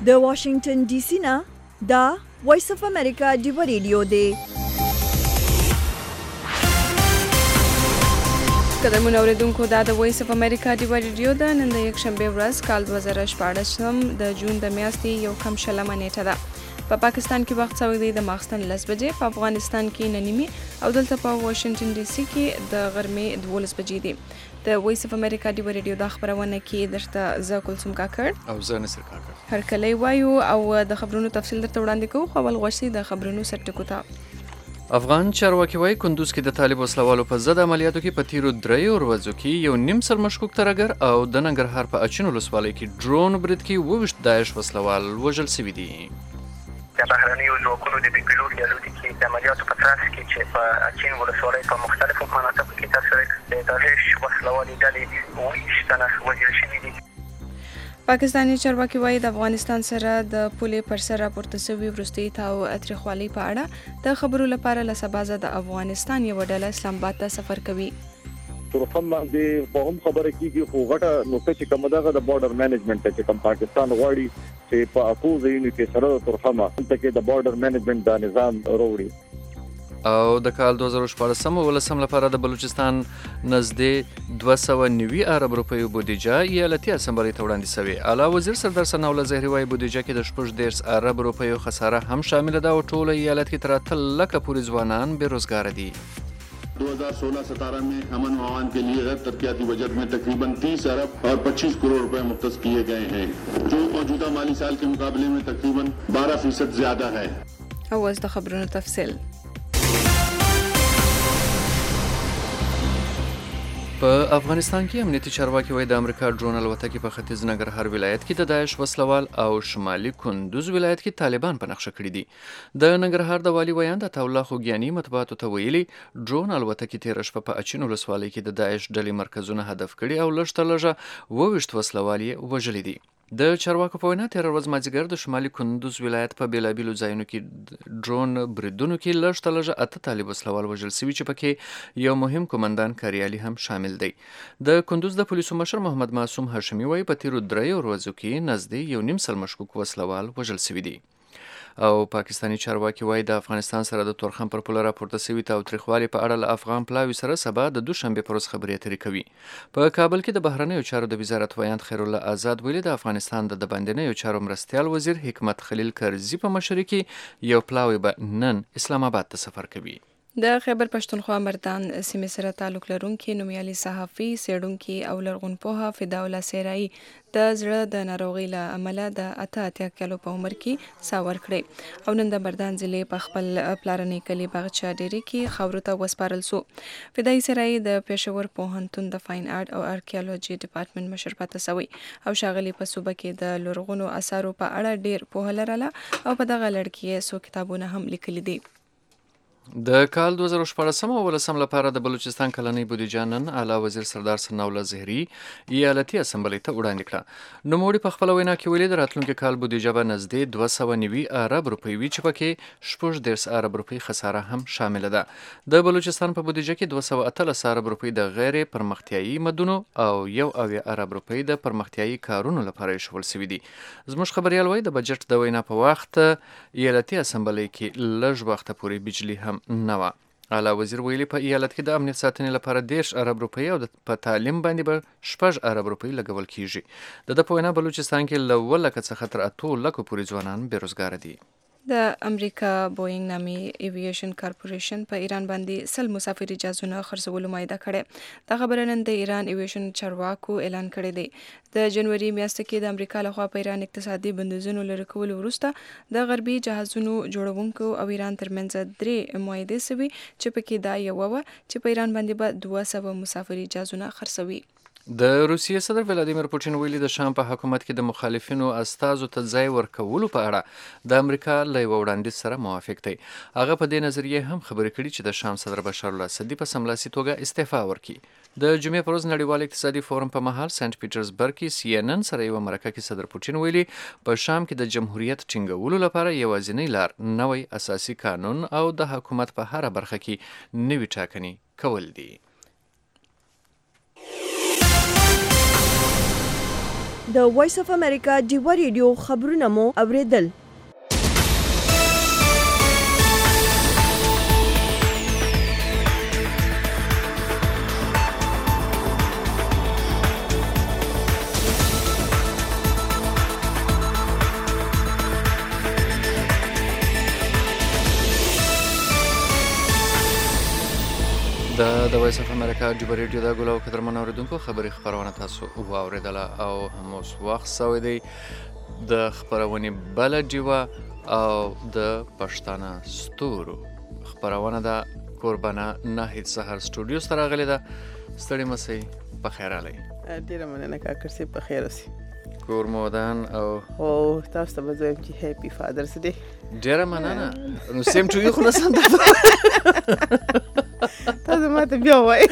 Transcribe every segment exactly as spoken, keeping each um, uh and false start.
د واشنگټن ډي سي نه دا وایس اف امریکا دی ریډیو دی. قدرمن اوریدونکو دا د وایس اف امریکا دی ریډیو ده. نن د یک شنبه ورځ کال دوه زره شپاړس د جون د میاشتې یو کم شلمه نیټه ده. په پا پاکستان کې وخت سوی دی د ماخستن لس بجې، په افغانستان کې نهه نیمې او دلته په واشنگټن ډي سي کې د غرمې دولس بجې دي. د وایس اف امریکا دی ریډیو د خبرونه کې درته زه کلثوم کاکړ او زه نصر کاکړ هرکلی وایو او د خبرونو تفصیل درته وړاندې کوو. خو اول غوښتي د خبرونو سرټکو ته. افغان چارواکي وايي کندوز کې د طالب وسلوالو په ضد عملیاتو کې په تیرو دریو ورځو کې یو نیم سل مشکوک ترهګر او د ننګرهار په اچین ولسوالۍ کې ډرون برید کې اوویشت داعش وسلوال وژل شوي دي. د بهرنیو ځواکونو د بې پیلوټ الوتکې د عملیاتو په ترڅ کې چې په اچین ولسوالۍ په مختلفو مناطقو کې ترسره د داعش وسلوالې ډلې اوویشت تنه وژل شوي دي. پاکستاني چارواکي وايي د افغانستان سره د پولې پر سر راپورته شوي وروستي تاو تریخوالي په اړه د خبرو لپاره له سبا د افغانستان یو ډله اسلام آباد ته سفر کوي. ترخم باندې په هم خبره کیږي خو غټه نقطه چې کومه ده د بارډر مینجمنت چې کوم پاکستان غواړي چې په اکو ځایونو کې سره ترخمه ته کې د بارډر مینجمنت دا نظام وروړي. او د کال دوه زره شپاړس ولسم لپاره د بلوچستان نزدې دوه سوه نوي ارب روپیو بودیجه ایالتي اسمبلۍ ته وړاندې شوې. اعلی وزیر سردار ثناءالله ظهري وايي بودیجه کې د شپږ دېرش ارب روپیو خساره هم شامله ده او ټول ایالت کې تر اته لکه پورې ځوانان बेरोजगार دي. दो हज़ार सोलह सत्रह में अमन व अमान के लिए गैर तरक्याती बजट में तकरीबन तीस अरब और पच्चीस करोड़ रुपए मुख्तस किए गए हैं, जो मौजूदा माली साल के मुकाबले में तकरीबन बारह फीसद ज्यादा है. اوس د خبرونو تفصیل. په افغانستان کې امنیتي چارواکي وايي د امریکا ډرون الوتکې په ختیځ ننګرهار ولایت کې د داعش وسلوال او شمالي کندوز ولایت کې طالبان په نقشه کړي دي. د ننګرهار د والي ویاند عطاالله خوګیاني مطبوعاتو ته ویلي ډرون الوتکې تېره شپه په اچین ولسوالۍ کې د داعش ډلې مرکزونه هدف کړي او لږ تر لږه اوویشت وسلوال یې وژلي دي. د چارواکو په وینا تېره ورځ مازدیګر د شمالي کندوز ولایت په بېلابېلو ځایونو کې ډرون بریدونو کې لږ تر لږه اته طالب وسلوال وژل شوي چې پکې یو مهم قومندان کاریالي هم شامل دی. د کندوز د پولیسو مشر محمد معصوم هاشمي وايي په تیرو دریو ورځو کې نږدې یو نیم سل مشکوک وسلوال وژل شوي دي. او پاکستاني چارواکي وايي د افغانستان سره د تورخم پر پوله راپورته شوي تاوتریخوالي په اړه له افغان پلاوي سره سبا د دوشنبې پر ورځ خبرې اترې کوي. په کابل کې د بهرنیو چارو د وزارت ویاند خیرالله آزاد ویلي د افغانستان د باندنیو چارو مرستیال وزیر حکمت خلیل کرزي په مشرۍ کې یو پلاوی به نن اسلام آباد ته سفر کوي. د خیبر پښتونخوا مردان سیمې سره تعلق لرونکي نومیالي صحافي څېړونکي او لرغونپوهه فداء الله سیرایي د زړه د ناروغۍ له امله د اته اتیا کالو په عمر کې ساه ورکړې او نن د مردان ضلع په خپل پلارنۍ کلي باغچه ډیرې کې خاورو ته وسپارل سو. فدايي سیرایي د پېښور پوهنتون د فاین آرټ او آرکیالوجي ډپارټمنټ مشر پاتې شوی او ښاغلي په صوبه کې د لرغونو اثارو په اړه ډیر پوهه لرله او په دغه لړ کې څو کتابونه هم لیکلي دي. د کال دوه زره شپاړس ولسم لپاره د بلوچستان کلنۍ بودیجه نن اعلی وزیر سردار ثناءالله ظهري ایالتي اسمبلۍ ته وړاندې کړه. نوموړي په خپله وینا کې ویلي د راتلونکي کال بودیجه به نږدې دوه سوه نوي ارب روپۍ وي چې پکې شپږ دېرش ارب روپۍ خساره هم شامله ده. د بلوچستان په بودیجه کې دوه سوه اتلس ارب روپۍ د غیر پرمختیایي مدونو او یو اویا ارب روپۍ د پرمختیایي کارونو لپاره ایښودل شوي دي. زموږ خبریال وایي د بجټ د وینا په وخت ایالتي اسمبلۍ کې لږ وخته پورې بجلي هم نه وه. اعلی وزیر ویلي په ایالت کې د امنیت ساتنې لپاره دېرش ارب روپۍ او په تعلیم باندې به شپږ ارب روپۍ لګول کیږي. د ده په وینا بلوچستان کې له اووه لکه څخه تر اتو لکو پورې ځوانان بېروزګاره دي. د امریکا بوینګ نامي ایوییشن کارپوریشن په ایران باندې سل مسافر اجازهونه خرڅولو مایده کړې. دا خبره نن د ایران ایوییشن چارواکو اعلان کړی دی. د جنوري میاشتې کې د امریکا لخوا په ایران اقتصادي بندیزونو لرې کولو وروسته د غربي جهازونو جوړونکو او ایران ترمنځ درې معاهدې شوي چې پکې دا یوه وه چې په ایران باندې به دوه سوه مسافر اجازهونه خرڅوي. د روسیې صدر ولادیمیر پوټین ویلي د شام په حکومت کې د مخالفینو استازو ته ځای ورکولو په اړه د امریکا له یوه وړاندیز سره موافق دی. هغه په دې نظریې هم خبرې کړي چې د شام صدر بشار الاسد په سملاسي توګه استعفا ورکړي. د جمعې پر ورځ نړیوال اقتصادي فورم په مهال سنت پیټرزبرګ کې سی ان ان سره یوه مرکه کې صدر پوټین ویلي په شام کې د جمهوریت ټینګولو لپاره یوازینۍ لار نوی اساسي قانون او د حکومت په هره برخه کې نوي ټاکنې کول دي. د وایس اف امریکا ډیوا ریډیو خبرونه مو اوریدل. د وایس اف امریکا ډیوا ریډیو د ګلو قدرمن اوریدونکو خبري خبرونه تاسو واوریدله او هم اوس وخت سوی دی د خبرونې بل ډیوا او د پښتانه ستورو خبرونه د قربانه ناهید سحر سټوډیو سره غلې ده. ستړي مسئ په خیر علي. ډیره مننه کاکر سي په خیر اوسئ. کور مودان او او تاسو ته به زه وایم چې هیپي فادرز ډے. ډیره مننه. نو سیم ټو یو خو نه سم تاسو ماته بیا وایي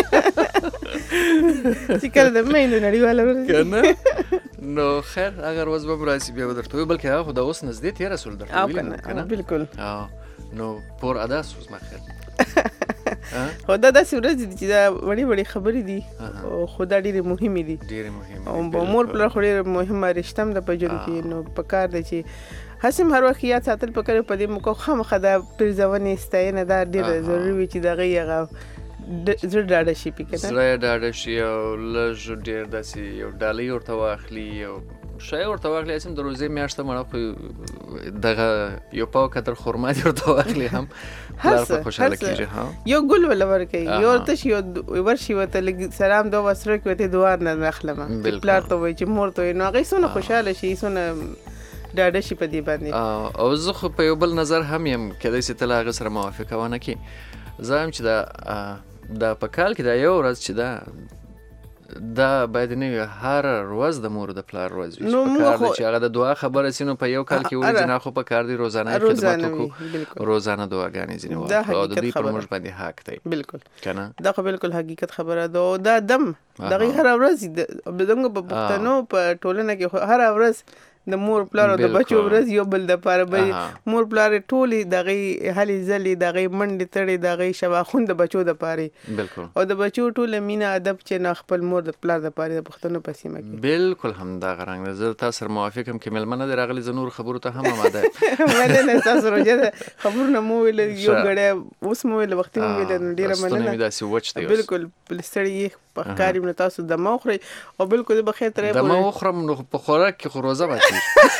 چې کله د مینو نړیواله ورځ کنه. نو خیر اگر ورځ به راسي بیا به درته وایو، بلکې هغه خو د اوس نږدې تېره سول درته او ویلي کنه بالکل. نو پور ادا سوز ما خیر. خو دا داسې ورځ دي چې دا وړې وړې خبرې دي او خو دا ډېرې مهمې دي. ډېرې مهمې او په مور پلار خو ډېره مهمه رشته هم ده په ژوند کې. نو پکار دی چې هسې هم هر وخت یاد ساتل پکار په دې موقع خامخا د پرزونې ستاینه دا ډېره ضروري وي چې د هغې هغه زړه ډاډه شي پکې که نه زړه یې ډاډه شي او لږ ډېر داسې یو ډالۍ ورته واخلي او شی ورته واخلي. هسې هم د روزې میاشته مړه خو دغه یو پاو قدر خرما دې ورته واخلي هم پلار په خوشحاله کېږي. یو ګل وله ورکوي یو ورته شي ورشي ورته لږ سلام دعا وسره کړي ورته دعا نه اخلمه پلار ته وایي چې مور ته وایي نو هغې څونه خوشحاله شي څونه ډاډه شي په دې باندې. او زه خو په یو بل نظر هم یم کیدای شي ته له هغه سره موافقه ونه کړې. زه هم چې دا دا په کال کې دا یو ورځ چې دا دا باید نه وي هر ورځ د مور د پلار ورځ وي. په کار دی چې هغه د دعا خبره سي نو په یو کال کې ولې نه خو په کار دی روزانه خدمت وکړو، روزانه دعاګانې ځینې واخلو او د دوی پر موږ باندې حق دی. بالکل کنه دا خو بالکل حقیقت خبره ده. او دا دم دغه هر ورځ د په پښتنو په ټولنه کې هر ورځ د مور پلار او د بچو ورځ یو بل د پاره به مور پلار ټولې دغه هلي ځلې دغه منډې تړې دغه شواخون د بچو د پاره بالکل او د بچو ټوله مینا ادب چې نه خپل مور د پلار د پاره د پښتنو په سیمه کې بالکل هم دا غرنګ زه تاسو سره موافق هم کې ملمنه د راغلي زنور خبرو ته هم آماده مله نه تاسو روجه خبرونه مو ویل یو غړې اوس مو ویل وخت مو ویل ډیره مننه داسې وچ دی بالکل بلستړی په کاری من تاسو د مخري او بالکل به خیر ترې د مخرم نو په خوراک کې خروزه باندې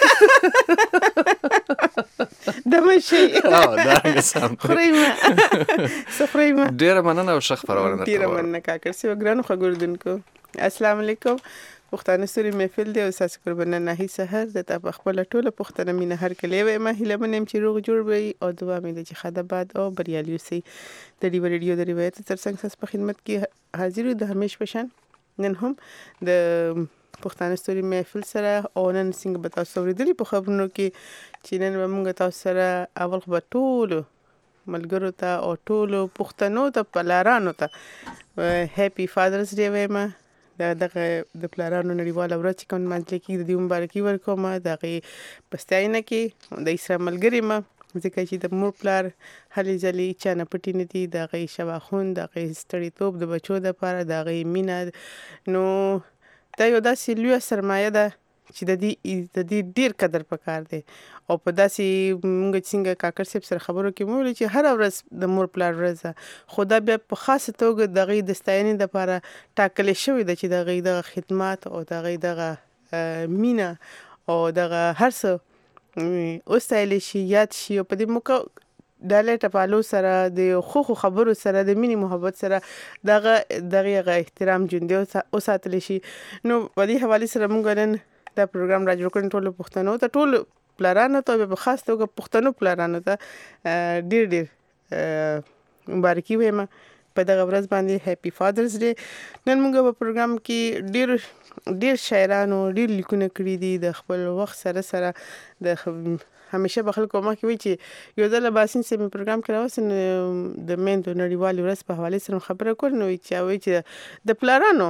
د مشي او دا څنګه خریمه سفریمه ډیر مننه او شخ پرونه ډیر مننه کاکر سی وګرانو خبردونکو السلام علیکم پښتانه ستوري محفل دی او تاسو قربانه نه سحر د تا خپل ټوله پښتنه مینه هر کله وي ما هله منم چې روغ جوړ وي او دعا مې د خدا باد او بریالي سي د ډیو ریډیو د روایت تر څنګ تاسو په خدمت کې حاضر د همیش پشن نن هم د پښتانه ستوري محفل سره او نن څنګه به تاسو ورېدلی په خبرونو کې چې نن موږ تاسو سره اول خو ټول ملګرو ته او ټول پښتنو ته پلارانو ته هیپي فادرز ډے وایم دا دغه د پلارانو نړیواله ورځ چې کوم منځل کې د دې مبارکي ورکوم دغه پستاینه کې د اسلام ملګری ما ځکه چې د مور پلار هلي ځلې چا نه پټې نه دي دغه شواخون دغه ستړیتوب د بچو دپاره دغه مینه نو دا یو داسې لویه سرمایه ده چې د دې د دې ډیر قدر پکار دی او په داسې موږ څنګه کاکر صاحب سره خبرو کې مو ویل چې هر ورځ د مور پلار ورځ خو دا بیا په خاصه توګه دغه د ستاینې دپاره ټاکلې شوې ده چې دغه دغه خدمات او دغه دغه مینه او دغه هر څه وستایل شي یاد شي او په دې موقع ډالۍ ټپالو سره د خو خو خبرو سره د مینې محبت سره دغه دغه احترام ژوندی وساتل شي. نو په دې حواله سره موږ نن دا پروګرام را جوړ کړو ټول پښتنو ته ټول پلارانو ته په خاص توګه پښتنو پلارانو ته ډیر ډیر مبارکي وایم په دغه ورځ باندې هیپي فادرز ډے. نن موږ په پروګرام کې ډیر ډیر شاعرانو ډیر لیکونه کړي دي د خپل وخت سره سره د همیشه به خلکو ما کې وي چې یو ځل باسین سم پروګرام کې راوسن د میندو نړیوالې ورځ په حواله سره خبره کول نو چې وایي چې د پلارانو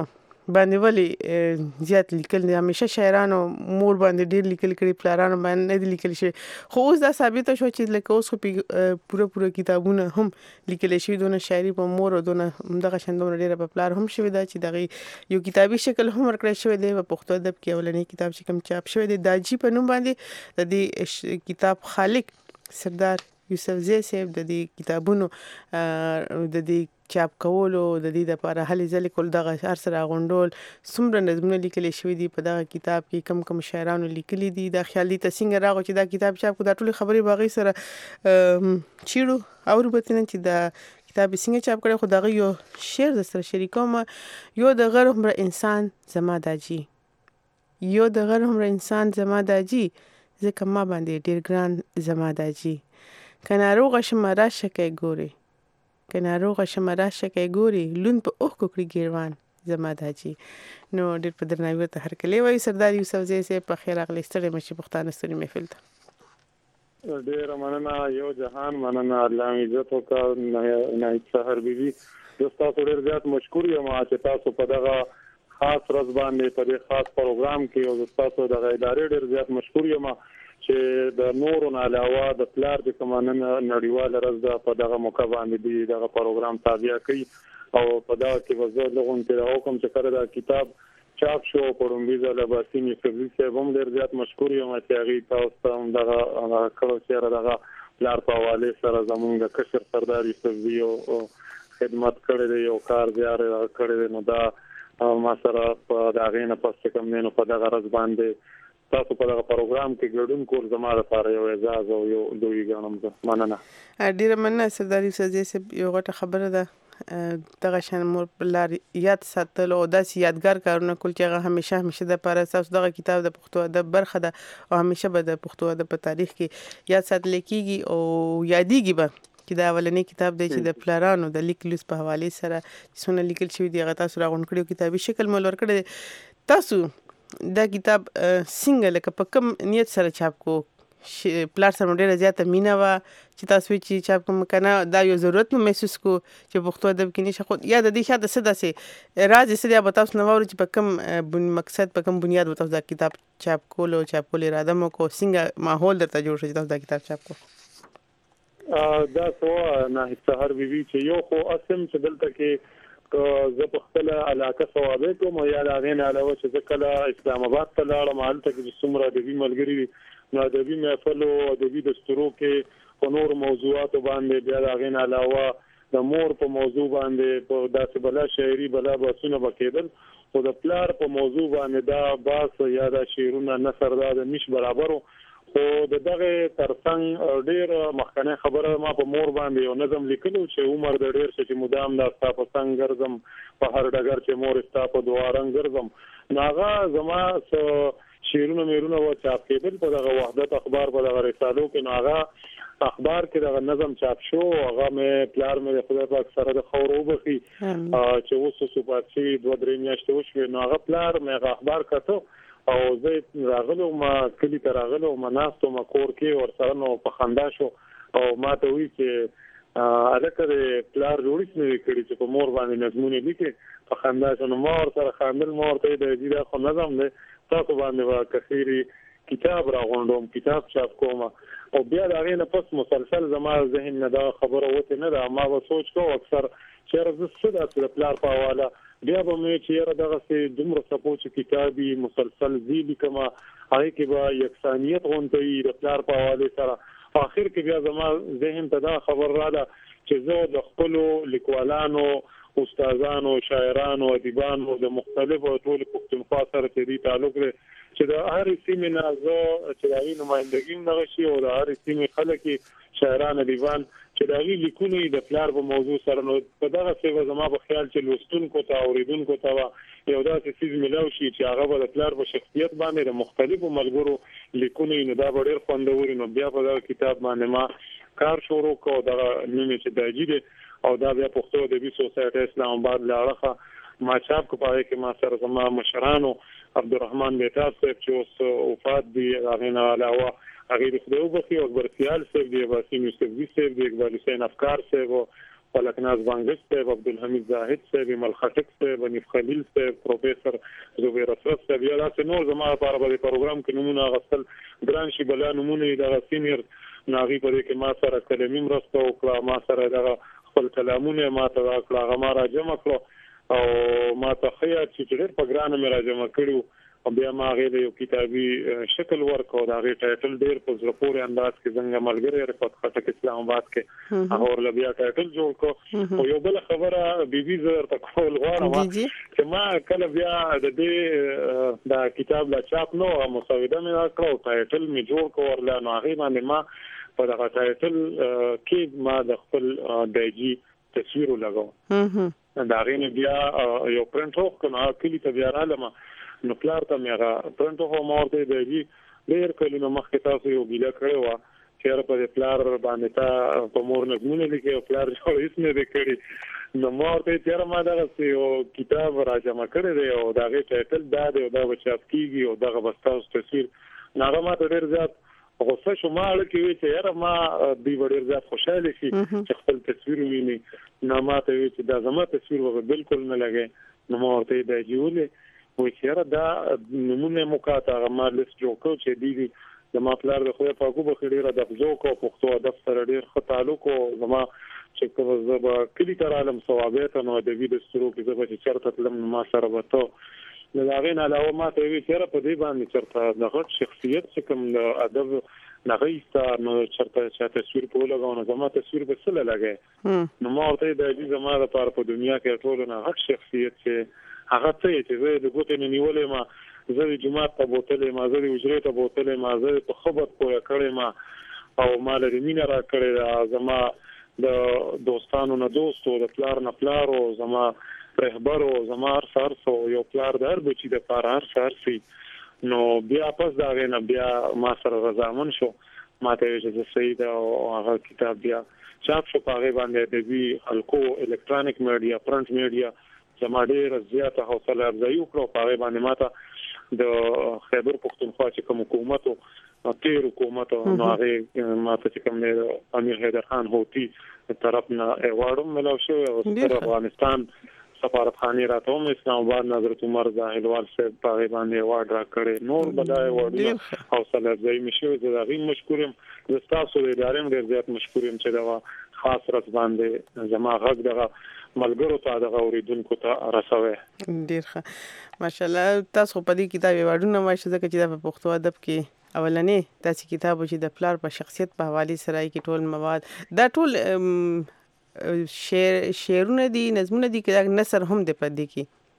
باندې ولې زیات لیکل دي همیشه شاعرانو مور باندې ډیر لیکل کړي پلارانو باندې نه دي لیکل شي خو اوس دا ثابت شو چې لکه اوس خو پوره پوره کتابونه هم لیکل شي دونه شاعري په مور او دونه دغه شندونه ډیره په پلار هم شوی دا چې دغه یو کتابي شکل هم ورکړی شوی دی په پښتو ادب کې اولنی کتاب چې کوم چاپ شوی دی داجی په نوم باندې د دې کتاب خالق سردار یوسفزی صاحب د دې کتابونو د دې چاپ کولو د دې لپاره هلې ځلې کول دغه هر سره غونډول څومره نظمونه لیکل شوي دي په دغه کتاب کې کم کم شاعرانو لیکلي دي دا خیال دي ته څنګه راغو چې دا کتاب چاپ کو دا ټول خبرې باغې سره چیرو او ربطنه چې دا کتاب څنګه چاپ کړي خو دغه یو شعر د سره شریکوم یو د غر عمر انسان زما داجی یو د غر عمر انسان زما داجی ځکه ما باندې ډیر ګران زما داجی کنه روغه شماره شکه ګوري کنه روغه شماره شکه ګوري لون په اوخ کوکړي ګیروان زما داجی نو ډیر په درناوي ته هر کله وای سردار یوسفزی سه په خیر اغلی ستړي مشي پښتانه ستړي محفل ته ډیر مننه یو جهان مننه الله عزت وکا نه سحر بیبي تاسو ډیر زیات مشکور یم چې تاسو په دغه خاص ورځ باندې په دې خاص پروګرام کې او تاسو دغه ادارې ډیر زیات مشکور یم چې د نورو نه علاوه د پلار د کمانه نړیوال ورځ په دغه موقع باندې دی دغه پروګرام تابع کړي او په دا کې وزیر لغون ته حکم چې کړه دا کتاب چاپ شو پرومبیز له باسینی سرویس هم ډیر زیات مشکور یم چې هغه تاسو هم دغه کړو چې دغه پلار په حواله سره زمونږ کشر سردار یوسفزی او خدمت کړی دی او کار زیار کړی نو دا ما سره په دغه نه پس کوم نه په دغه ورځ باندې تاسو په دغه پروګرام کې ګډون کول زما لپاره یو اعزاز او یو دوی ګڼم زه مننه ډیره مننه سردار یوسفزی صاحب یو غټه خبره ده دغه شان مور بلار یاد ساتل او داسې یادګار کارونه کول چې هغه همیشه همیشه د لپاره تاسو دغه کتاب د پښتو ادب برخه ده او همیشه به د پښتو ادب په تاریخ کې یاد ساتل کیږي او یادېږي به چې دا اولنی کتاب دی چې د پلارانو د لیک لوس په حواله سره څونه لیکل شوی دی هغه تاسو راغون کړو کتابي شکل مول ورکړی تاسو دا کتاب څنګه لکه په کوم نیت سره چاپ کو پلار سره ډیره زیاته مینا وا چې تاسو چې چاپ کوم کنه دا یو ضرورت مو محسوس کو چې پښتو ادب کې نشه خو یا د دې شاده څه داسې راز څه دی به تاسو نو ورو چې په کوم مقصد په کوم بنیاد تاسو دا کتاب چاپ کولو چاپ کول اراده مو کو څنګه ماحول درته جوړ شي تاسو دا کتاب چاپ کو دا سو نه سحر بیبي چې یو خو اسم چې دلته کې زه په خپل علاقه ثوابه کوم یا دا غین علاوه چې کله اسلام آباد ته لاړم هلته کې څومره ادبي ملګري نو ادبي محفل او ادبي دستورو کې په نور موضوعاتو باندې بیا دا غین علاوه د مور په موضوع باندې په داسې بلا شاعري بلا باسونه بکیدل او د پلار په موضوع باندې دا باس یا دا شعرونه نثر دا د مش برابرو خو د دغه ترڅنګ ډیر مخکنه خبره ما په مور باندې یو نظم لیکلو چې عمر د ډیر چې مدام دا تاسو څنګه ګرځم په هر ډګر چې مور تاسو په دوه رنګ ګرځم ناغه زما شیرونه میرونه و چاپ کېدل په دغه وحدت اخبار په دغه رسالو کې ناغه اخبار کې دغه نظم چاپ شو هغه مې پلار مې خدای پاک سره د خورو بخي چې اوس سوپارچي دوه درې میاشتې وشوي ناغه پلار مې اخبار کته او زه راغلو ما کلی ته راغلو ما ناستو ما کور کې ور سره نو په خندا شو او ما ته وی چې الکه پلار جوړیس نه کړی چې په مور باندې نظمونه لیکي په خندا شو نو ما ور سره خاندل ما ورته د دې خو نظم نه تاسو باندې وا کثیری کتاب راغونډوم کتاب چاپ کوم او بیا دا غینه پس مسلسل زما ذهن نه دا خبره وته نه دا ما و سوچ کو اکثر چې راځه څه د پلار په حواله بیا به مې چې دغه سي دومره سپوچ کتابي مسلسل زیلی کما هغه کې به یکسانیت غونډي د پلار په حواله سره اخر کې بیا زما ذهن ته دا خبر رااله چې زه د خپل لیکوالانو استادانو شاعرانو ادیبانو د مختلفو ټول پښتونخوا سره چې تعلق لري چې د هر سیمې نه زه چې د غي نمائندګي نه شي او د هر سیمې خلک شاعران ادیبان چې د غي لیکونی د پلار په موضوع سره نو په دغه څه زما په خیال چې لوستونکو ته اوریدونکو ته یو داسې چیز ملو شي چې هغه د پلار په شخصیت باندې د مختلفو ملګرو لیکونی نه دا ډېر خوندور نو بیا په دغه کتاب باندې ما کار شروع کوم دا نیمه چې داجی او دا بیا پښتو ادبي سوسایټي اسلام آباد لاړه ما چاپ کو پاره کې ما سره زما مشرانو عبدالرحمن بیتاب صاحب چې اوس وفات دي هغه نه علاوه هغه د خدای وبخي او اکبر خیال صاحب دی واسیم یوسفزی صاحب دی اقبال حسین افکار صاحب ولکناز بانګش صاحب، عبدالحمید زاهد صاحب، مل خټک صاحب، نیف خلیل صاحب، پروفیسور زبیر اسرف صاحب، یا داسې نور زما لپاره په پروګرام کې نمونه اخیستل ګران شي. بلا نمونه د سینیر ناغي په دې کې ما سره کلمې مرسته وکړه، ما سره دغه خپل کلامونه ما ته راکړه، هغه ما راجمع کړو او ما ته خیا چې ډېر په ګرانه مې راجمع کړو او بیا ما هغه یو کتابي شکل ورکو. دا غي ټایټل ډېر په زړه پورې انداز کې څنګه ملګری رفعت خټک اسلام آباد کې هغه ور بیا ټایټل جوړ کو. او یو بل خبره بي بي زر ته کول غواړم چې ما کله بیا د دې دا کتاب لا چاپ نو مسوده مې کړو، ټایټل مې جوړ کو ورلا نو هغه باندې ما په دغه ټایټل کې ما د خپل دایجی تصویر لګاو. دا غي بیا یو پرنټ وکړم کلی ته بیا رالم نو پلار ته مې هغه پرنټ هو مورته دی ډېر کله نو مخکې تاسو یو ګیله کړو و چې په پلار باندې تا په مور نظمونه لیکي او پلار جوړ هیڅ نه وکړي نو مورته چې ما دا یو کتاب راجمع کړی دی او دا غي ټایټل دا دی او دا بچاپ کیږي او دغه بستاوس تصویر ناغه ما ته ډېر زیات غوسه شو. ما لکه وی چې یاره ما دی ډېر زیات خوشاله شي چې خپل تصویر ویني. نو ما ته وی چې دا زما تصویر وګ بالکل نه لګي. نو مورته دا جوړه وای چې دا نمونه مقاطعه ما لیست جوړ کو چې دی زما پلار د خو په کوبه خډيره د بزو کو پښتو ادب سره ډیر ښه تعلق او زما چې کوم زبا کلی تر عالم ثوابت نو د ویډیو سترو کې زبا چې چرته تلم ما سره وته د لاغین علاوه ما ته وی چې په دې باندې چرته د غټ شخصیت چې کوم ادب نغیستا نو چرته چې تصویر په لګاونه زما تصویر به سره لګي. نو ما ورته د دې زما لپاره په دنیا کې ټول نه غټ شخصیت چې هغه ته چې زه د ګوتې نه نیولې ما زه د جماعت ته بوتلې ما زه د حجرې ته بوتلې ما زه په خبر پوهه کړې ما او ما لري مینه را کړې زما د دوستانو نه دوستو د پلار نه پلار او زما رهبر او زما سرسو یو پلار د هر بچی د پاره هر سرسي. نو بیا پس دا غنه بیا ما سره رضامن شو. ما ته چې سید او هغه کتاب بیا چاپ شو په هغه باندې د وی الکو الکترونیک میډیا پرنٹ میډیا زما ډېر زیاته حوصله افزایي وکړه. په هغه باندې ماته د خیبر پختونخوا چې کوم حکومت او تیر حکومت نو هغه ماته چې کوم امیر حیدر خان هوتی طرف نه ایوارډ ملو شو او سره افغانستان سفارتخانه راته هم اسلام آباد حضرت عمر زاهدوال صاحب په هغه باندې ایوارډ را کړی. نور بدای ایوارډ حوصله افزایي مشو زه غي مشکورم د تاسو د ادارې ډېر زیات مشکورم چې دا خاص رات باندې زما غږ دغه ملګرو ته د اوریدونکو ته رسوي. ډیر ښه ماشاءالله. تاسو په دې کتاب وړاندې ماشه ځکه چې د پښتو ادب کې اولنې تاسو کتاب چې د پلار په شخصیت په حواله سره کې ټول مواد دا ټول شعر شعرونه دي نظمونه دي کې نثر هم د پدې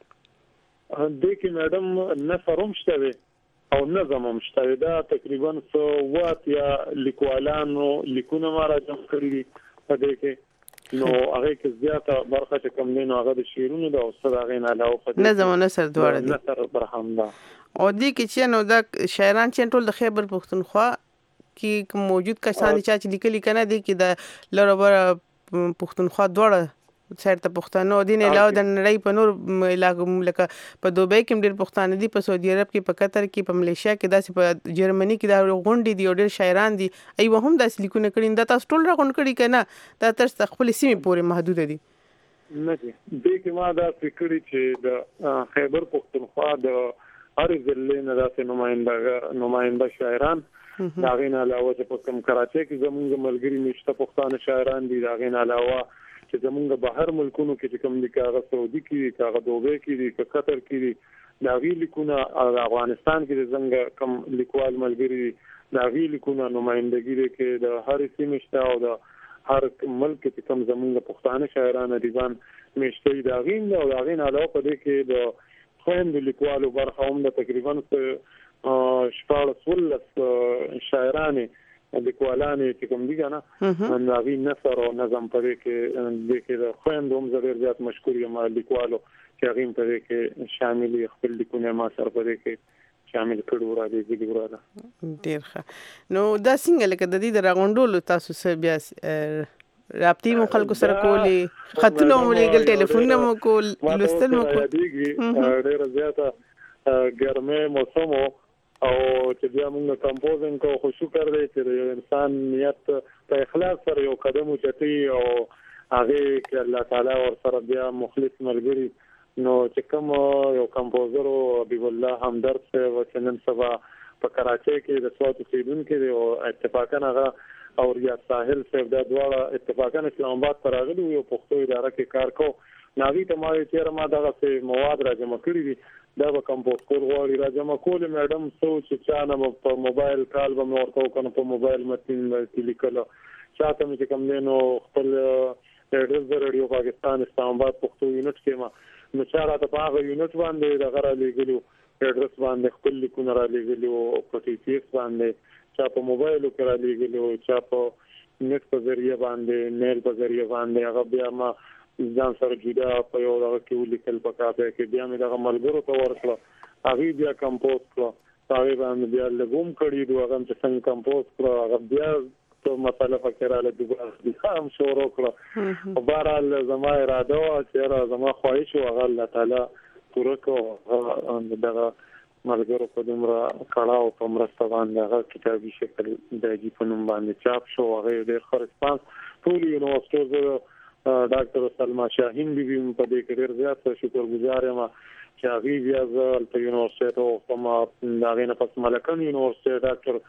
کې د کې میډم نثر هم شته او نظم هم شته. دا تقریبا څو وات یا لیکوالانو لیکونه ما راجم کړی په دې کې. نو هغه کې زیاته برخه چې کوم نه هغه د شعرونو د اوسه غین علاوه په نظم او نثر دواړه دي. نثر برهم ده او دې کې چې نو دا شاعران چې ټول د خیبر پختونخوا کې موجود کسان چې لیکلي کنه دي کې د لړبر پختونخوا دواړه سره ته پښتانه دین علاوه د نړۍ په نور علاقو لکه په دوبۍ کې ډېر پښتانه دي، په سعودي عرب کې، په قطر کې، په ملیشیا کې، داسې په جرمني کې دا غونډې دي او ډېر شاعران دي ایو هم داسې لیکونه کړي. دا تاسو ټول راغونډ کړي کنه دا تاسو خپل سیمه پورې محدود دي؟ نه دي د کې ما دا فکر چې د خیبر پختونخوا د هر ضلع نه داسې نماینده نماینده شاعران دا غین علاوه چې په کراچۍ کې زموږ ملګری نشته پښتانه شاعران دي. دا غین علاوه چې زمونږ بهر ملکونو کې کوم دي کاغه سعودي کې کاغه دوبۍ کې دي قطر کې دي دا غي لیکونه افغانستان کې څنګه کوم لیکوال ملګری دا غي لیکونه نمائندګي دي کې د هر سیمه شته او د هر ملک کې کوم زمونږ پښتانه شاعران دیوان مشته دا غي او دا غي علاوه په دې کې د خويند لیکوالو برخه هم د تقریبا شپږ څولس شاعران لیکوالان چې کوم دي کنه ناوی نثر او نظم پرې کې د کې د خويندوم زړه زیات مشکور یم لیکوالو چې هغه پرې کې شامل خپل لیکونه ما سره پرې کې شامل کړو را دي دي ورته. ډیر ښه. نو دا څنګه لکه د دې راغونډولو تاسو سره بیا رابطې مو خلکو سره کولې خطونه مو لګل ټلیفون مو کول لوستل مو کول ډیر زیاته ګرمه موسم او چې بیا موږ کمپوزینګ کو خو شکر دی چې انسان نیت په اخلاص سره یو قدم اوچتي او هغه کې الله تعالی ور سره بیا مخلص ملګری نو چې کوم یو کمپوزر او حبیب الله همدرد څه وچنن سبا په کراچۍ کې د سوات اوسیدونکو او اتفاقا هغه او ریاض ساحل صاحب د دواړه اتفاقا اسلام آباد ته راغلي یو پښتو اداره کې کار کو ناوی ته ما چې ما دغه څه مواد راجمع کړی دي دا به کمپوز کول غواړي راجمع کول میډم سوچ چې چانه په موبایل کال به مور کو کنه په موبایل متن کې لیکل چاته مې کوم نه نو خپل اډرس د رادیو پاکستان اسلام آباد پښتو یونټ کې ما نو چاره ته په هغه یونټ باندې د غره لګلو اډرس باندې خپل لیکونه را لګلو په ټي پی ایس باندې چا په موبایل کې را لګلو چا په نت په ذریعہ باندې میل په ذریعہ باندې هغه بیا ما ځان سره جدا په یو دغه کې ولیکل پکاته کې بیا مې دغه ملګرو ته ورکړه هغه بیا کمپوز کړه هغه باندې بیا لګوم کړی دوه هغه چې څنګه کمپوز کړه هغه بیا ته مسله فکراله دوه هم شروع کړه په بهرحال زما اراده او چې را زما خواهش او هغه الله تعالی پوره کړ دغه ملګرو په دومره کړه او په مرسته باندې هغه کتابي شکل د جی په نوم باندې چاپ شو هغه ډېر ښه ریسپانس ټول یونیورسيټو ډاکټر سلمہ شاهین بي بي په دې کې ډېر زیات شکرګزار یم چې هغه بیا ځل په یونیورسيټو کومه هغه نه پس ملکن یونیورسيټ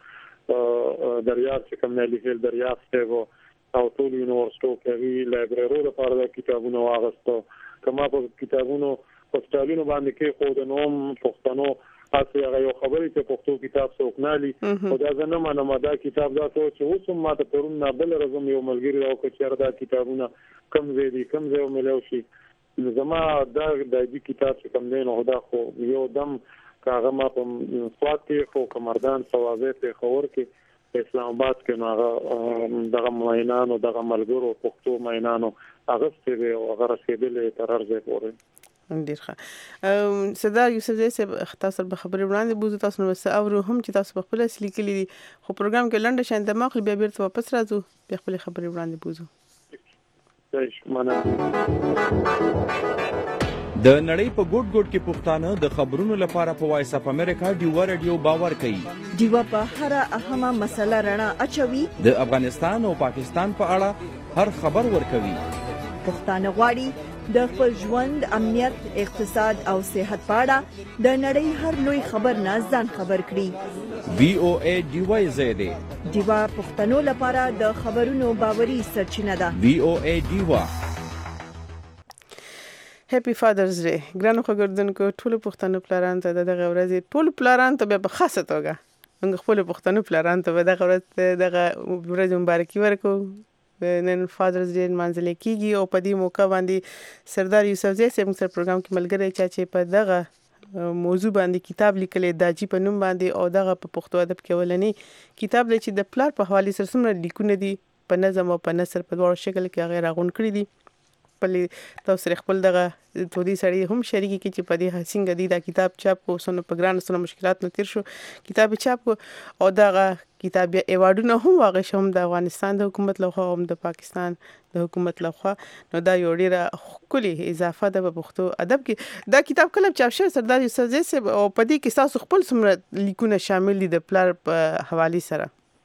ډاکټر دریاب چې کوم نه لیکل دریاب ته او ټول یونیورسيټو کې لایبرری لپاره د کتابونو واغستو کما په کتابونو په ستالونو باندې کې خو د نوم پښتنو تاسو هغه یو خبرې ته پښتو کتاب څوکنالي او دا زنه منه دا کتاب دا ته چې اوس ما ته پرون نه بل رزم یو ملګری راو چې دا کتابونه کم زیدي کم زیو ملو شي زما دا د دې کتاب چې کم نه نو دا خو یو دم کاغه ما په سوات کې خو کمردان ثوابه ته خور کې اسلام آباد کې نو دغه مینانو دغه ملګرو پښتو مینانو هغه ستې او هغه رسیدلې تر ارزه پورې ډیر ښه صدر یوسف زئی صاحب تاسو به خبرې وړاندې بوزو تاسو نو څه اورو هم چې تاسو په خپل اصلي کې لیدي خو پروګرام کې لنډه شان د ماخ بیا بیرته واپس راځو بیا خپل خبرې وړاندې بوزو د نړۍ په ګوټ ګوټ کې پښتانه د خبرونو لپاره په وایس اف امریکا ډیوا رادیو باور کوي ډیوا په هر اهمه مسله رڼا اچوي د افغانستان او پاکستان په اړه هر خبر ورکوي پښتانه غواړي د خپل ژوند امنیت اقتصاد او صحت په اړه د نړۍ هر لوی خبر نه ځان خبر کړي وی او ای ډیوا زیاده ډیوا پښتنو لپاره د خبرونو باوري سرچینه ده وی او ای ډیوا هپی فادرز ډے ګرانو خبردونکو ټول پښتنو پلاران ته دغه ورځ ټول پلاران ته به خاصه توګه موږ خپل پښتنو پلاران ته دغه ورځ دغه ورځ مبارکي ورکو نن فادرز ډے منځل کېږي او په دې موقع باندې سردار یوسف زئی صاحب سره پروګرام کې ملګری چا چې په دغه موضوع باندې کتاب لیکلې د جی په نوم باندې او دغه په پښتو ادب کې ولني کتاب دی چې د پلار په حواله سره سمره لیکونه دي په نظم او په نثر په ډول شکل کې هغه راغون کړی دي په تاسو خپل دغه تودي سړی هم شریکی کې چې په دې حسینګ دی دا کتاب چاپ کو سن په ګران سره مشکلات نه تیر شو کتاب چاپ کو او دغه کتاب ایوارډونه هم واغې شوم د افغانستان د حکومت لخوا هم د پاکستان د حکومت لخوا نو دا یو ډیره کلی اضافه ده په پښتو ادب کې دا کتاب کله چاپ شوی سردار یوسف زئی صاحب او په دې کې تاسو خپل څومره لیکونه شامل دي د پلار په حواله سره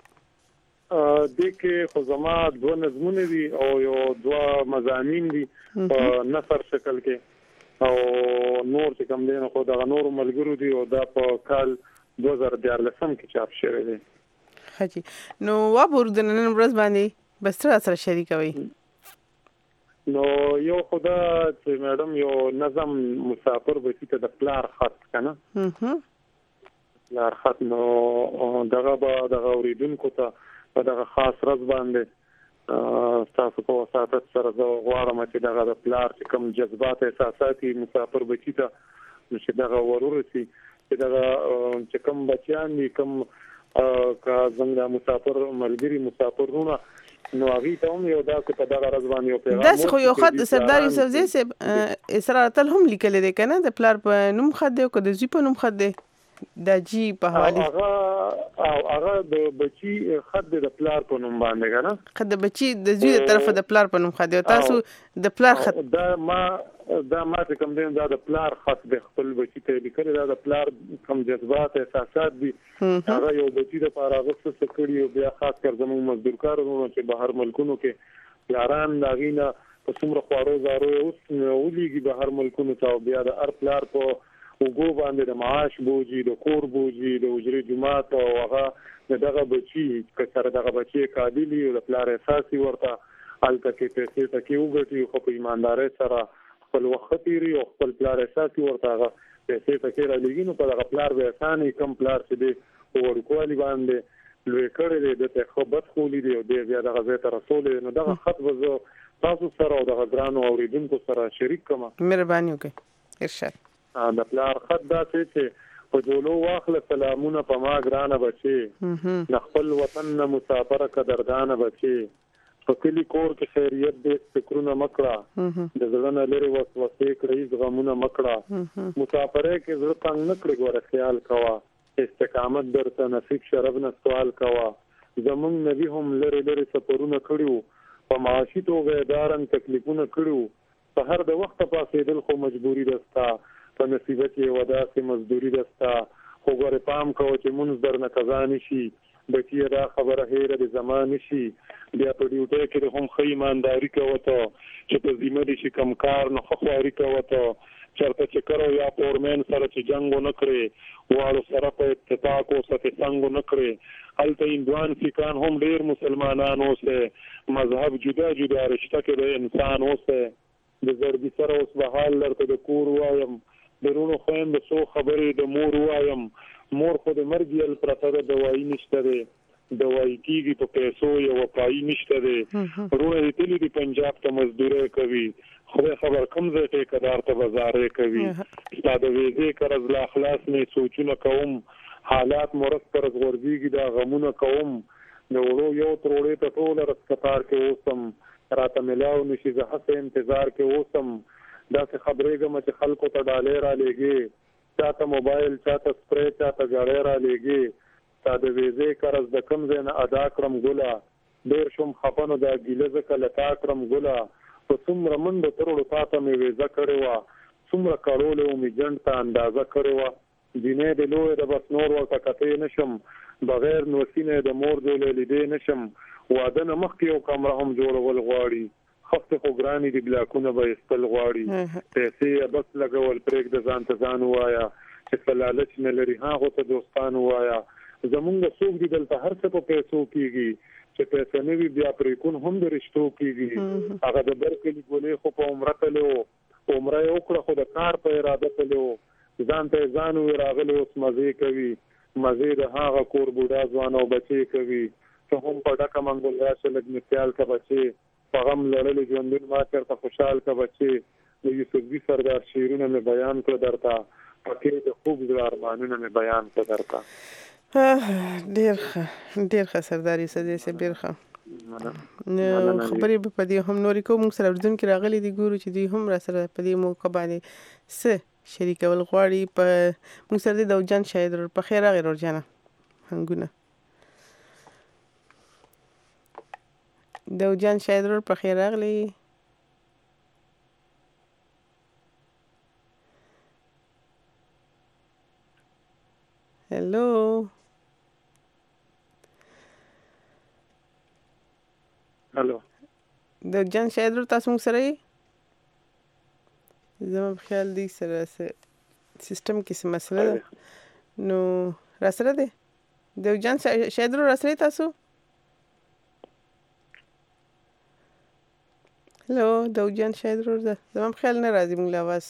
د کې خو زما دوه نظمونه دي او یو دوه مضامین دي په نثر شکل کې او نور چې کوم دي خو دا نور ملګرو دي او دا په کال دوه زره دیارلسم کې چاپ شوی دی حجي نو وابور د نن ورځ باندې بس تر سره شریکوي نو یو خدا چې میډم یو نظم مسافر به چې د پلار خط کنه هم پلار خط نو دغه به دغه اوریدونکو ته په دغه خاص رز باندې تاسو په وساتت سره غواړم چې دغه د پلار چې کوم جذبات احساساتي مسافر بچی ته چې دغه ورورتي چې دغه چې کوم بچیان دي کوم کا څنګه مسافر ملګری مسافرونه نو هغه ته هم یو داسې په دغه رز باندې یو پیغام داس خو یو خط سردار یوسف زئی صاحب اسرار تل هم لیکل دي کنه د پلار په نوم خط دی او د زی په نوم خط دی د جی په حواله هغه او هغه د بچی خط د پلار په نوم باندې کنه خط د بچی د زوی د طرفه د پلار په نوم خط دی تاسو د پلار خط دا ما دا ما چې کوم دین دا د پلار خط د خپل بچی ته لیکل دا د پلار کوم جذبات احساسات دي هغه یو بچی د لپاره غوښتل کړی او بیا خاص کر زموږ مزدور کارونه چې بهر ملکونو کې پلاران دا غینه په څومره خوارو زارو اوس ولېږي به هر ملکونو ته بیا د هر پلار په وګو باندې د معاش بوجي د کور بوجي د اجرې جماعت او هغه دغه بچي که سره دغه بچي قابلی او د پلار اساسي ورته الته کې پیسې تکي وګټي خو په ایمانداري سره خپل وخت تیری او خپل پلار اساسي ورته هغه پیسې تکي را لګي نو په دغه پلار به اسانه کم پلار چې دی ورکوالي باندې لوی کړی دی د خو بد خولي دی او د بیا دغه ځای ته رسول نو دغه خط وزو تاسو سره او دغه ګرانو اوریدونکو سره شریک کما مهرباني وکړئ ارشاد د پلار خط دا چې په جوړو واخله سلامونه په ما ګرانه بچي د خپل وطن نه مسافر قدردان بچي په کلی کور کې خیریت دې فکرونه مکړه د ځلنه لري وسوسه کړی غمونه مکړه مسافرې کې زړه تنگ نه کړی ګوره خیال کوا استقامت درته نصیب شرف نه سوال کوا زمون نبی هم لري لري سفرونه کړیو په معاشي توګه دارن تکلیفونه کړیو په هر د وخت پاسېدل خو مجبوری دستا په نصیبت یې ودا سي مزدوري دستا خو ګوره پام کوو چې مونږ درنه قضا نشي بچی دا خبره هیره د زمان شي بیا په ډیوټي کې هم خې ایمانداری کوته چې په ذمہ دي چې کم کار نه خواري کوته چرته چې کرو یا پورمن سره چې جنگ نه کړي واړو سره په اتفاق او سره څنګه نه کړي الته اندوان فکان هم ډیر مسلمانانو سره مذهب جدا جدا رشتہ کې د انسان اوسه د زړګي سره اوس به حال لرته د کور وایم درونو خويند سو خبرې د مور وایم مور خو د مرګ یل پرته د دوايي نشته ده دوايي کیږي په پیسو یو وپای نشته ده ورونه دې تللی دی پنجاب ته مزدوري کوي خو خبر کم ځای ته کدار ته بازارې کوي ستاسو ویزه قرض لا اخلاص نه سوچونه کوم حالات مرض پر غورځيږي دا غمونه کوم نو ورو یو تروړې ته ټول رسکتار کې اوسم راته ملاو نشي زه هڅه انتظار کې اوسم دا څه خبرې کوم چې خلکو ته ډالې را لېږي چاته موبایل چاته سپری چاته غړې را لېږي تا د ویزه قرض د کم ځای نه ادا کړم ګولا ډېر شوم خپنو دا ګیله ځکه لتا کړم ګولا په څومره منډه ترړو تاته مې ویزه کړې وه څومره کارولې وه مې جنډ ته اندازه کړې وه جینۍ د لوی د بس نور ورته کتې نه شم بغیر نوسینې د مور ځولې لیدې نه شم واده نه مخکې یو کمره هم جوړول غواړي خفته خو ګرانی دی بلاکونه به استل غواړي پیسې بس لګول پرېږ د ځان ته ځان وایا چې فلالچ نه لري هغه ته دوستان وایا زمونږ څوک دي دلته هر څه په پیسو کیږي چې پیسې نه وي بیا پرې کون هم د رشتو کیږي هغه د برکلی ګولې خو په عمره تلو عمره یو کړه خو د کار په اراده تلو ځان ته ځان وی راغلی اوس مزه کوي مزه د هغه کور بوډا ځوان او بچي کوي ته هم په ډکه منګول راشه لګ مثال کا بچي فغم لړل ژوندون ما چرته خوشحال کا بچي د یوسفزي سردار شیرونه مې بیان کړ درته پکې د خوب د ارمانونه مې بیان کړ درته ډیر ښه ډیر ښه سردار یوسفزي سه ډیر ښه نو خبرې په دې هم نورې کوم سره ورځون کې راغلي دي ګورو چې دوی هم را سره په دې موقع باندې څه شریکول غواړي په موږ سره د دوجان شاید په خیر راغی ورجانه هنګونه دوجان شاید ور په خیر راغلی هلو هلو دوجان شاید ور تاسو موږ سره یې زما په خیال دی سره سیستم کې څه مسله ده نو را سره دی دوجان شاید ور را سره تاسو هلو دوجان شاید ور ده زما په خیال نه راځي موږ له اواز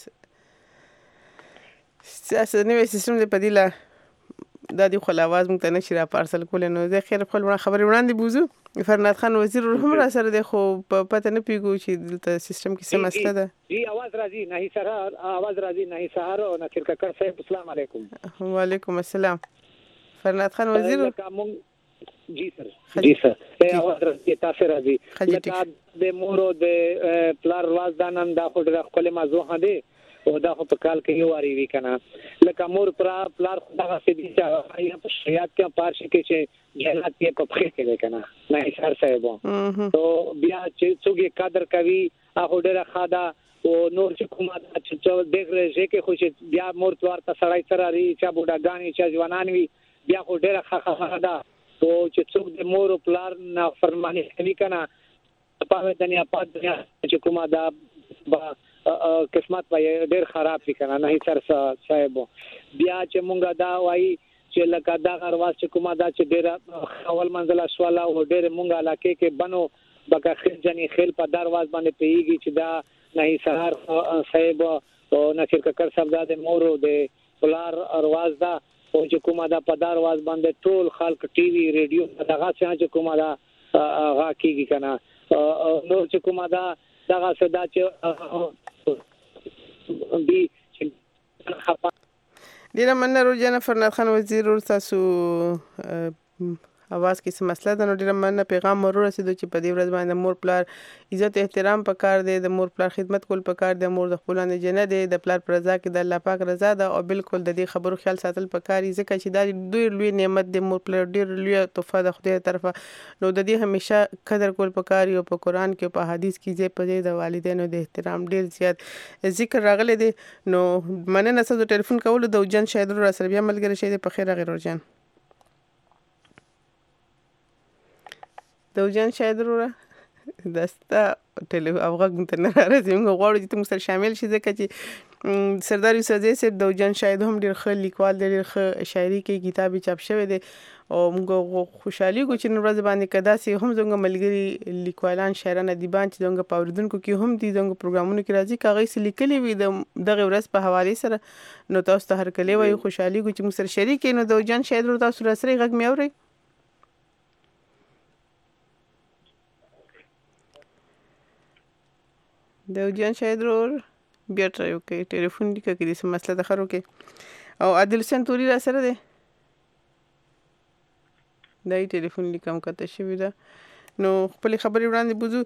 ستاسو نوې سیستم دی په دې لا دا دی خو له اواز موږ ته نشي را پارسل کولی نو زه خیر خپل خبرې وړاندې بوزو فرناد خان وزیر هم را سره دی خو په پته نه پیږو چې دلته سیستم کې څه مسله ده جی आवाज راځي نه سره आवाज راځي نه سهار او نصیر ککر صاحب السلام علیکم وعلیکم السلام فرناد خان وزیر جی سر جی سر आवाज راځي تاسو راځي لکه د مورو د پلار واز دانن دا خو د خپل موضوع هدي او دا خو په کال کې یو واری وی کنه لکه مور پر پلار خدای سي چې یا په شریعت کې پارش کې چې جهالت یې په خې کې کنه نه اشار صاحب تو بیا چې څوګي قدر کوي هغه ډېر خادا او نور چې کومه چې دیکھ رہے کې خو چې بیا مور پلار ته سړی سره ری چې بوډاګانی چې ځوانان وي بیا خو ډېر خادا او چې څوک د مور پلار نه فرمانی کوي کنه په دنیا په دنیا چې کومه دا قسمت په ډېر خراب وکړه نه هیڅ سره صاحب بیا چې مونږه دا وایي چې لکه دا غرواز چې کومه دا چې ډېر اول منزله شواله او ډېر مونږه علاقې کې بنو بګه خل جنې خل په درواز باندې پیږي چې دا نه سهار صاحب او نصیر ککر صاحب د مورو د پلار ارواز دا او چې کومه دا په درواز باندې ټول خلک ټي وي ریډیو دغه څنګه چې کومه دا هغه کیږي کنه نو چې کومه دا دغه صدا چې دی ډیره مننه روزانه فرناد خان وزیر ور تاسو اواز کې څه مسله ده نو ډیره مننه پیغام ورو رسیدو چې په دې ورځ باندې مور پلار عزت احترام پکار دی د مور پلار خدمت کول پکار دی مور د خپلانه جنت دی د پلار پر رضا کې د الله پاک رضا ده او بالکل د دې خبرو خیال ساتل پکاري ځکه چې دا دوی لوی نعمت دی مور پلار ډیر لوی تحفه د خدای طرفه نو د دې همیشه قدر کول پکاري او په قران کې په حدیث کې ځای په ځای د والدینو د احترام ډیر زیات ذکر راغلی دی نو مننه تاسو ټلیفون کول د وجن شاید را سره بیا ملګری شه په خیر غیر ورجن دوجان شاید وروره دستا ټلیفون او غږ ته نه راځي موږ غواړو چې موږ سره شامل شي ځکه چې سردار یوسف زئی صاحب دوجان شاید هم ډېر ښه لیکوال دی ډېر ښه شاعري کوي کتاب چاپ شوی دی او موږ خوشحالي کوو چې نن ورځ باندې که داسې هم زموږ ملګري لیکوالان شاعران ادیبان چې زموږ په اورېدونکو کې هم دي زموږ پروګرامونو کې راځي که هغوی څه لیکلي وي د دغې ورځ په حوالې سره نو تاسو ته هرکلی وایو خوشحالي کوو چې موږ سره شریک کړئ نو دوجان شاید ورو تاسو را سره غږ مې اورئ دوجان شاید رور بیا ټرای وکړئ ټلیفون لیکه کې دې څه مسله ده ښه وکړئ او عادل حسین توري را سره دی دا یې ټلیفون لیکه هم کته شوې ده نو خپلې خبرې وړاندې بوځو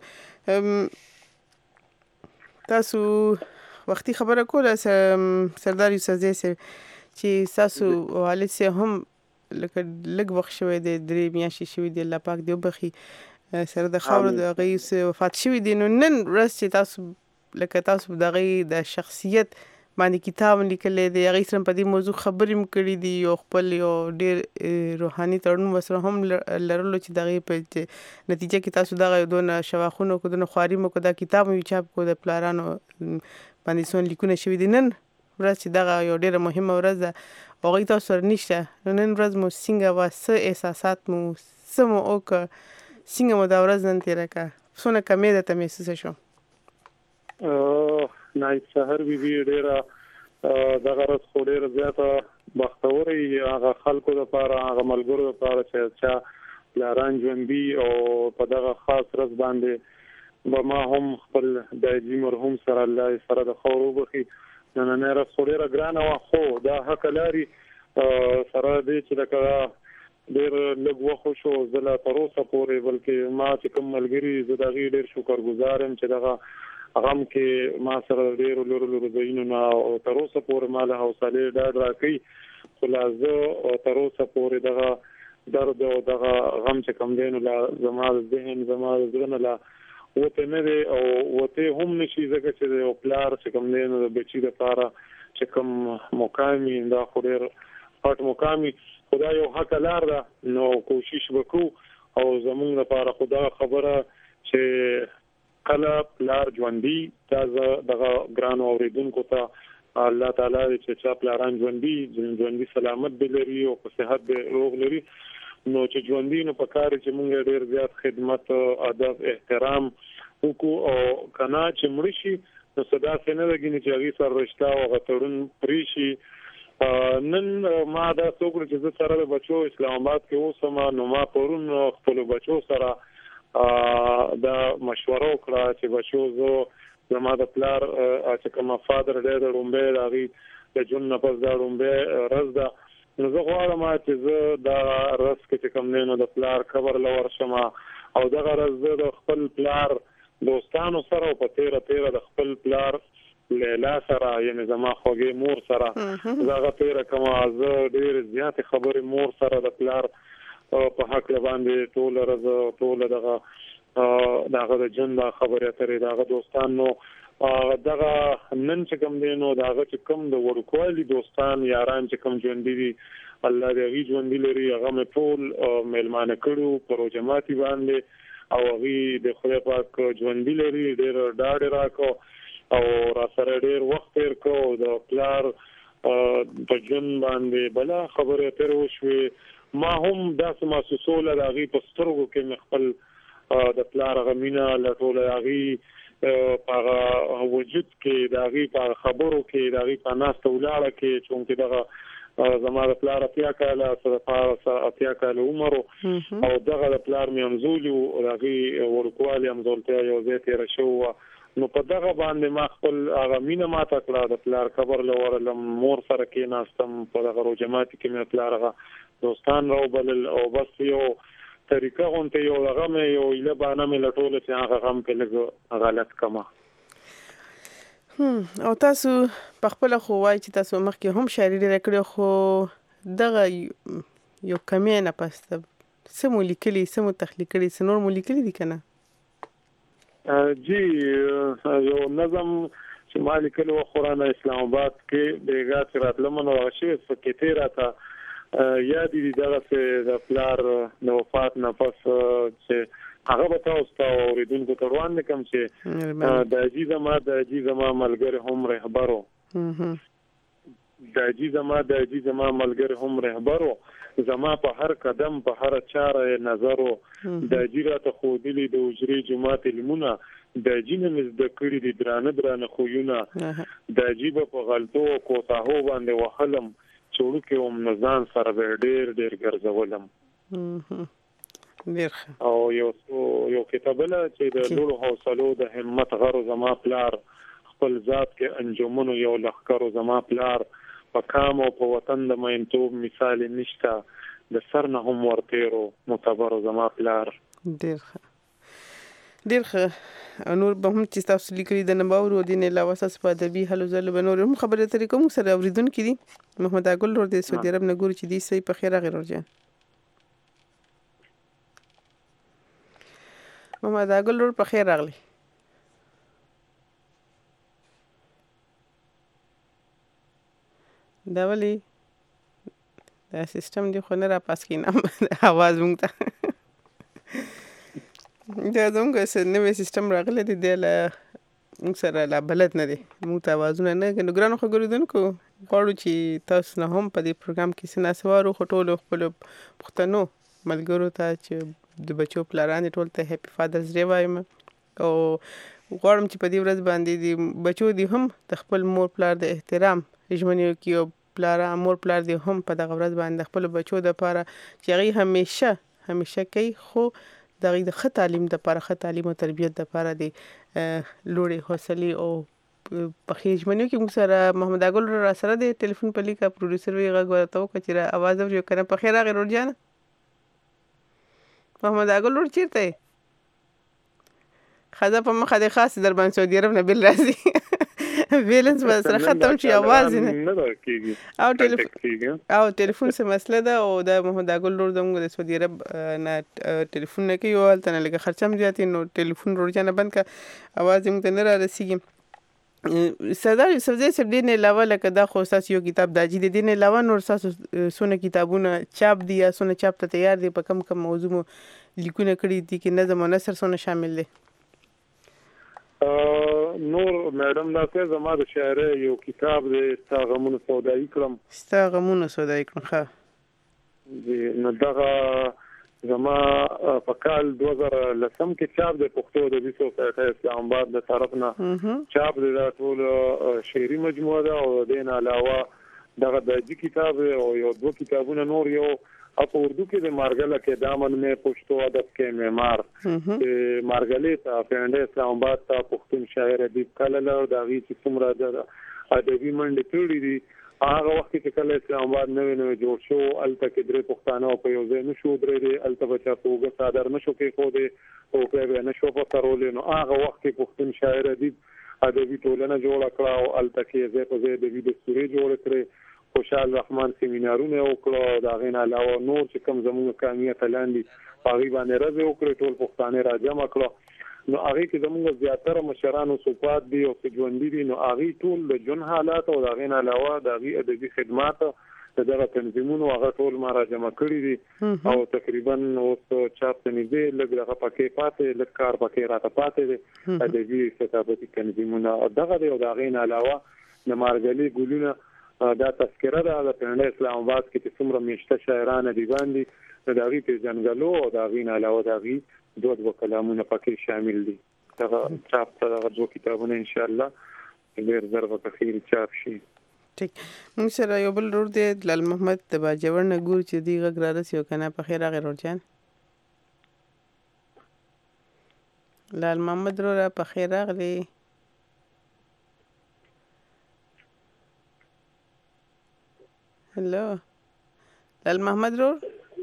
تاسو وختي خبره کوله سردار یوسف زئی صاحب چې ستاسو والد صاحب هم لکه لږ وخت شوی دی درې میاشتې شوي دي الله پاک دې وبخي سره د خاورو د هغې وفات شوي دي نو نن ورځ چې تاسو لکه تاسو د هغې د شخصیت باندې کتاب لیکلی دی هغې سره په دې موضوع خبرې هم کړي دي یو خپل یو ډېر روحاني تړون ورسره هم لرلو چې د هغې په نتیجه کې تاسو دغه دونه شواخونه وکړو دونه خواري مو وکړو دا کتاب مو چاپ کړو د پلارانو باندې څونه لیکونه شوي دي نن ورځ چې دغه یو ډېره مهمه ورځ ده هغوی تاسو سره نشته نو نن ورځ مو څنګه وه څه احساسات مو څه مو وکړه څنګه مو دا ورځ نن تېره کړه څونه کمې درته محسوسه شوه نایب سحر بیبي ډېره دغه ورځ خو ډېره زیاته بختوره وي هغه خلکو دپاره هغه ملګرو دپاره چې چا پلاران ژوندي او په دغه خاص ورځ باندې به ما هم خپل دایجي مرحوم سره الله یې سره د خور وبخي نننۍ ورځ خو ډېره ګرانه وه خو دا حق لري سره دی چې لکه ډېر لږ وخت شو زه لا تر اوسه پورې بلکې ما چې کوم ملګري زه د هغې ډېر شکرګزار یم چې دغه غم کې ما سره ډېرو لرو لرو ځایونو نه او تر اوسه پورې ما له حوصلې ډاډ راکوي خو لا زه تر اوسه پورې دغه درد او دغه غم چې کوم دی نو لا زما د ذهن زما د زړه نه لا وتی نه دی او وتی هم نه شي ځکه چې د یو پلار چې کوم دی نو د بچي دپاره چې کوم مقام وي دا خو ډېر پټ مقام وي خو دا یو حق لار ده نو کوشش وکړو او زموږ لپاره خو دا خبره چې کله پلار ژوندي دا زه دغه ګرانو اورېدونکو ته الله تعالی دې چې چا پلاران ژوندي ژوندي سلامت به لري او په صحت به روغ لري نو چې ژوندي نو پکار چې موږ ډېر زیات خدمت ادب احترام وکړو او کنا چې مړ شي نو صدا څنګه لګي چې هغه سره رشتہ او غتړون پرې شي نن ما دا څوک چې زه سره د بچو اسلام آباد کې اوسم نو ما پرون خپل بچو سره دا مشوره وکړه چې بچو زه زما د پلار چې کوم فادر ډېر رومبه راغی د جون نه پس دا رومبه رز دا نو زه غواړم چې زه دا رز کې کوم نه نو د پلار خبر لور شم او دا رز د خپل پلار دوستانو سره په تیره تیره د خپل پلار لیلا سره یعنی زما خوږې مور سره زغه تیره کومه زه ډېر زیات خبرې مور سره د پلار په حق باندې ټول رز ټول دغه دغه د جن دا خبره اترې دغه دوستانو دغه نن چې کوم دی نو دغه چې کوم د ورکوالي دوستان یاران چې کوم ژوند دي الله دې وی ژوند لري هغه مې ټول مېلمانه کړو پروجماتي باندې او هغه د خدای پاک ژوند لري ډېر ډاډ راکو او را سره ډېر وخت تیر کو د پلار په ژوند باندې بلا خبره تر وشوي ما هم داسې محسوسوله د هغې په سترګو کې خپل د پلار غمینا لټوله هغې په هغه وجود کې د هغې په خبرو کې د هغې په ناسته ولاړه کې چونکې دغه زما د پلار اتیا کاله څه اتیا کاله عمر او دغه د پلار مې همزولي و د هغې وړوکوالي همزولتیا یو ځای تېره شوې وه نو په دغه باندې ما خپل هغه مینه ماته کړه د پلار قبر له ورلم مور سره کېناستم په دغه روجماتي کې مې پلار هغه دوستان راوبلل او بس یو طریقه غونته یو هغه مې یو ایله بانه مې لټوله چې هغه غم کې لږ غلط کما او تاسو په خپل خو وایي چې تاسو مخکې هم شاعري ډېره کړې خو دغه یو کمی نه پسته څه مو لیکلي څه مو تخلیق کړي څه نور مو لیکلي دي که نه جی یو نظم چې ما لیکلو قرآن اسلام آباد کې بیګا چې راتلم نو هغه شی فکرې راته یاد دي دغه د پلار د وفات نه پس چې هغه به تاسو ته اوریدونکو ته وړاندې کوم چې د عزیز ما د عزیز ما ملګری هم رهبرو د عزیز ما د عزیز ما ملګری هم رهبرو زما په هر قدم په هر چاره نظرو د جیرات خودلی د اجري جماعت علمونه د جینم د کړي د درانه درانه خوونه د جیب په غلطو کوتاهو باندې وحلم چوړو کې هم نزان سره ډېر ډېر ګرځولم ډېر او یو یو کتابله چې د لوړو حوصلو د همت غرو زما پلار خپل ذات کې انجمنو یو لخرو زما پلار په کام او په وطن د مینتوب مثال نشته د سر نه هم ورتیرو معتبر زما پلار ډېر ښه ډېر ښه نور به هم چې تاسو لیکلي د نباورو دین علاوه تاسو په ادبي هلو ځلو به نور هم خبرې اترې کوم سره اورېدونکي دي محمد اګل لور د سعودي عرب نه ګوري چې دي صحیح په خیر راغی لور جان محمد اګل لور په خیر راغلی دا ولی دا سیستم دی خو نه را پاس کینم आवाज مونږ ته دا زموږ څه نوې سیستم راغلی دی دی له مونږ سره لا بلد نه دی مونږ ته آوازونه نه نو ګرانو ښه ګورېدونکو غواړو چې تاسو نه هم په دې پروګرام کې څه ناسوارو خو ټولو خپلو پښتنو ملګرو ته چې د بچو پلاران ټول ته هیپي فادرز ډے وایم او غواړم چې په دې ورځ باندې د بچو دی هم د خپل مور پلار د احترام ژمنې وکړي او پلار مور پلار دی هم په دغه ورځ باندې خپل بچو د لپاره چې هغه همیشه همیشه کوي خو د هغې د ښه تعلیم دپاره ښه تعلیم او تربیت دپاره د لوړې حوصلې او پخې ژمنې وکړي. موږ سره محمد اګل را سره دی ټلیفون په لیکه پروډوسر وی غږ ورته وکړه چې را اواز اوري که نه په خیر راغې رور جانه محمد اګل لور چیرته یې ښځه په مخه دی خاص در باندې سعودي عرب نه بل راځي ویلنس به سره ختم شي اواز نه او ټلیفون او ټلیفون څه مسله ده او د محمد اګل لور زموږ د سعودي عرب نه ټلیفون نه کوي او هلته نه لږه خرچه هم زیات نو ټلیفون روجانه بند کړه اواز یې موږ ته نه را رسېږي. سردار یوسفزۍ صاحب دې نه علاوه لکه دا خو ستاسو یو کتاب داجي دی دې نه علاوه نور ستاسو څونه کتابونه چاپ دي یا څونه چاپ ته تیار دي په کم کم موضوع مو لیکونه کړي دي کې نظم او نثر څونه شامل دي؟ نور میډم دا څه زما د شاعرۍ یو کتاب دی ستا غمونه سودایي کړم ستا غمونه سودایي کړم ښه نو دغه زما په کال دوه زره لسم کې چاپ دی پښتو ادبي سوسایټۍ اسلام آباد د طرف نه چاپ دی دا ټول شعري مجموعه ده او د دې نه علاوه دغه داجي کتاب او یو دوه کتابونه نور یو په اردو کې د مارګله کې دامن مې پښتو ادب کې معمار مارګلې ته پنده اسلام آباد ته پښتون شاعر ادیب کله له د هغې چې څومره د ادبي منډې کړي دي هغه وخت کې کله اسلام آباد نوې نوې جوړ شو هلته کې درې پښتانه په یو ځای نه شو درېدی هلته به چا په اوږه څادر نه شو کېښودی ټوکری به یې نه شو په سرولې نو هغه وخت کې پښتون شاعر ادیب ادبي ټولنه جوړه کړه او هلته کې ځای په ځای ادبي دستورې جوړې کړې خوشحال رحمان سیمینارونه وکړو د هغې نه علاوه نور چې کوم زموږ کامیت لاندې په هغې باندې رضې وکړې ټول پښتانه را جمع کړو نو هغې کې زموږ زیاتره مشرانو صفات دي او چې ژوندي دي نو هغې ټول د ژوند حالات او د هغې نه علاوه د هغې ادبي خدمات دغه تنظیمونو هغه ټول ما را جمع کړی دي او تقریبا اوس چاپ ته نږدې لږ دغه پکې پاتې لږ کار پکې راته پاتې دي ادبي کتابتي تنظیمونه دغه دی او دغه نه علاوه د مارګلي ګلونه دا تذکره ده د پنځه اسلام آباد کې چې څومره میشته شاعران دي باندې د دغه په ځنګلو او دغه نه علاوه دغه دوه دوه کلامونه پکې شامل دي دغه چاپ ته دغه دوه کتابونه ان شاء الله ډېر زر په خیر چاپ شي. ټیک موږ سره یو بل ورور دی لال محمد د باجوړ نه ګور چې دی غږ را رسیو کنه په خیر هغه ورجان لال محمد رو را په خیر راغلی هلو لال محمد رو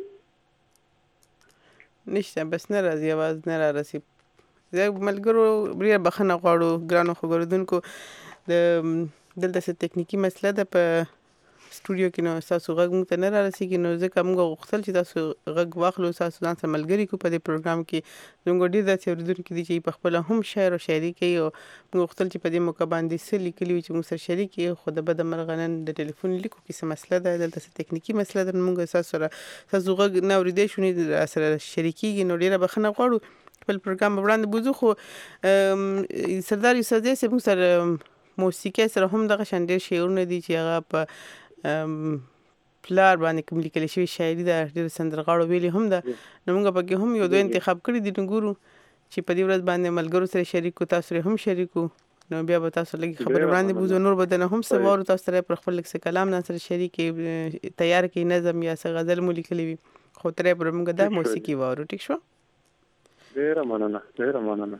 نشته بس نه راځي आवाज نه را رسي زه ملګرو بیا بخنه غواړو ګرانو خبردونکو د دلته څه ټکنیکی مسله ده په سټوډیو کې نو تاسو غږ مونږ ته نه را رسیږي نو ځکه موږ غوښتل چې تاسو غږ واخلو تاسو ځان سره ملګري کو په دې پروګرام کې زموږ ډېر داسې اورېدونکي دي چې په خپله هم شعر او شاعري کوي او موږ غوښتل چې په دې موقع باندې څه لیکلي وي چې موږ سره شریک کړي خو د بده مرغه نن د ټلیفون لیکو کې څه مسله ده دلته څه ټکنیکي مسله ده موږ تاسو سره تاسو غږ نه اورېدی شو نه سره شریکېږي نو ډېره بخښنه غواړو خپل پروګرام وړاندې بوځو خو سردار یوسفزی صاحب موږ سره موسیقي سره هم دغه شان ډېر شعرونه دي چې هغه په پلار باندې کوم لیکل شوی شاعري ده ډېر سندرغاړو ویلي هم ده نو موږ پکې هم یو دوه انتخاب کړي دي نو ګورو چې په دې ورځ باندې ملګرو سره شریک کو تاسو هم شریکو نو بیا به تاسو لږ خبرې وړاندې بوزو نور بدنه هم څه وارو تاسو سره پر خپل لږ کلام نه سره شریک تیار کې نظم یا څه غزل مو لیکلي وي خو ترې پر موږ دا موسیقي وارو ټیک شو ډېر مننه ډېر مننه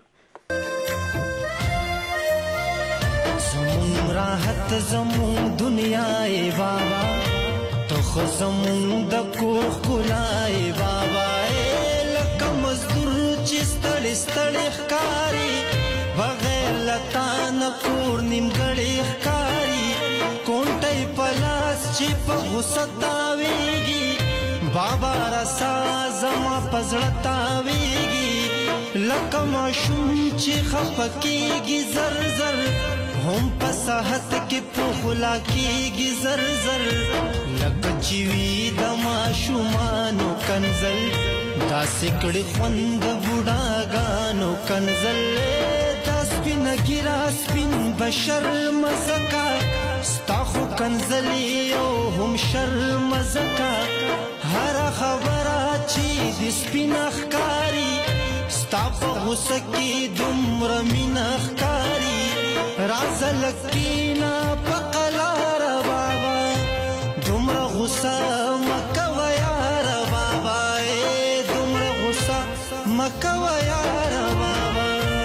زمون راحت زمون دنیا ای بابا تو خو زمون د کور خلای بابا لکه مزدور چې ستړي ستړي ښکاری بغیر لتان کور نیمګړی ښکاری کونټي پلاس چې په غصه تاویږي بابا رسا زما پزړه تاویږي لکه ماشوم چې خفکیږي زر زر هم په صحت کې پوخلا کېږي زر زر لکه چې وي د ماشومانو کنزل داسې کړي خوند د بوډاګانو کنزل دا سپینه ګیره سپین بشر مزه کا ستا خو کنزل یو هم شر مزه کا هره خبره چې د سپینه ښکاري ستا په غوسه کې دومره مینه ښکاري راز لکینا پقلار بابا دومره غصه مکوه یار بابا دومره غصه مکوه یار بابا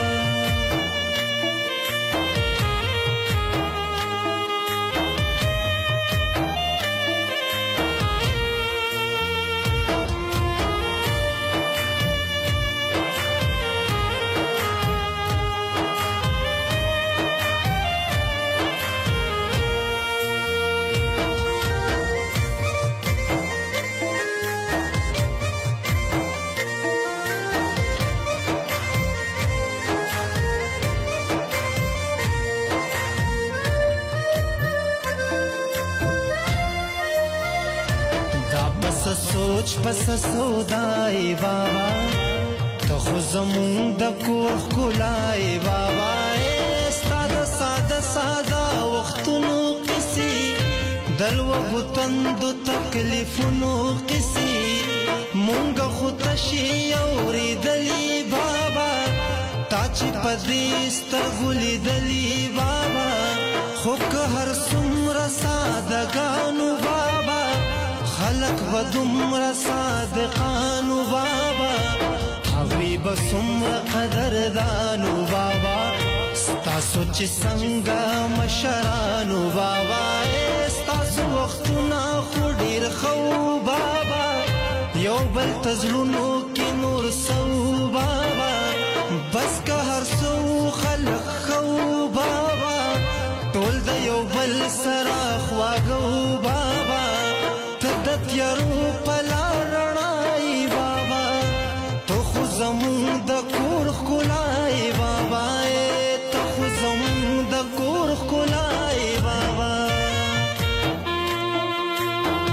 सोच पस सौदाई बाबा तो खो जमून द कोर खुलाई बाबा सादा सादा सादा वختونو قسی دلو بوتند تکلیفونو قسی مونږ خو تشي اوریدلی بابا تا چې پدېست ګولې دلی بابا خو که هر څومره سادهګانو بابا خلق و دمر صادقانو بابا هوی بسمر قدردانو بابا ستاسو چی سنگا مشرانو بابا ستاسو وقتنا خوڑیر خو بابا یو بل تزلونو کی نور سو بابا بس که هر سو خلق خو بابا ټول د یو بل سراخ واگو بابا تیارو پلا رڼای بابا تو خو زمون د کور ښکلای بابا تو خو زمون د کور ښکلای بابا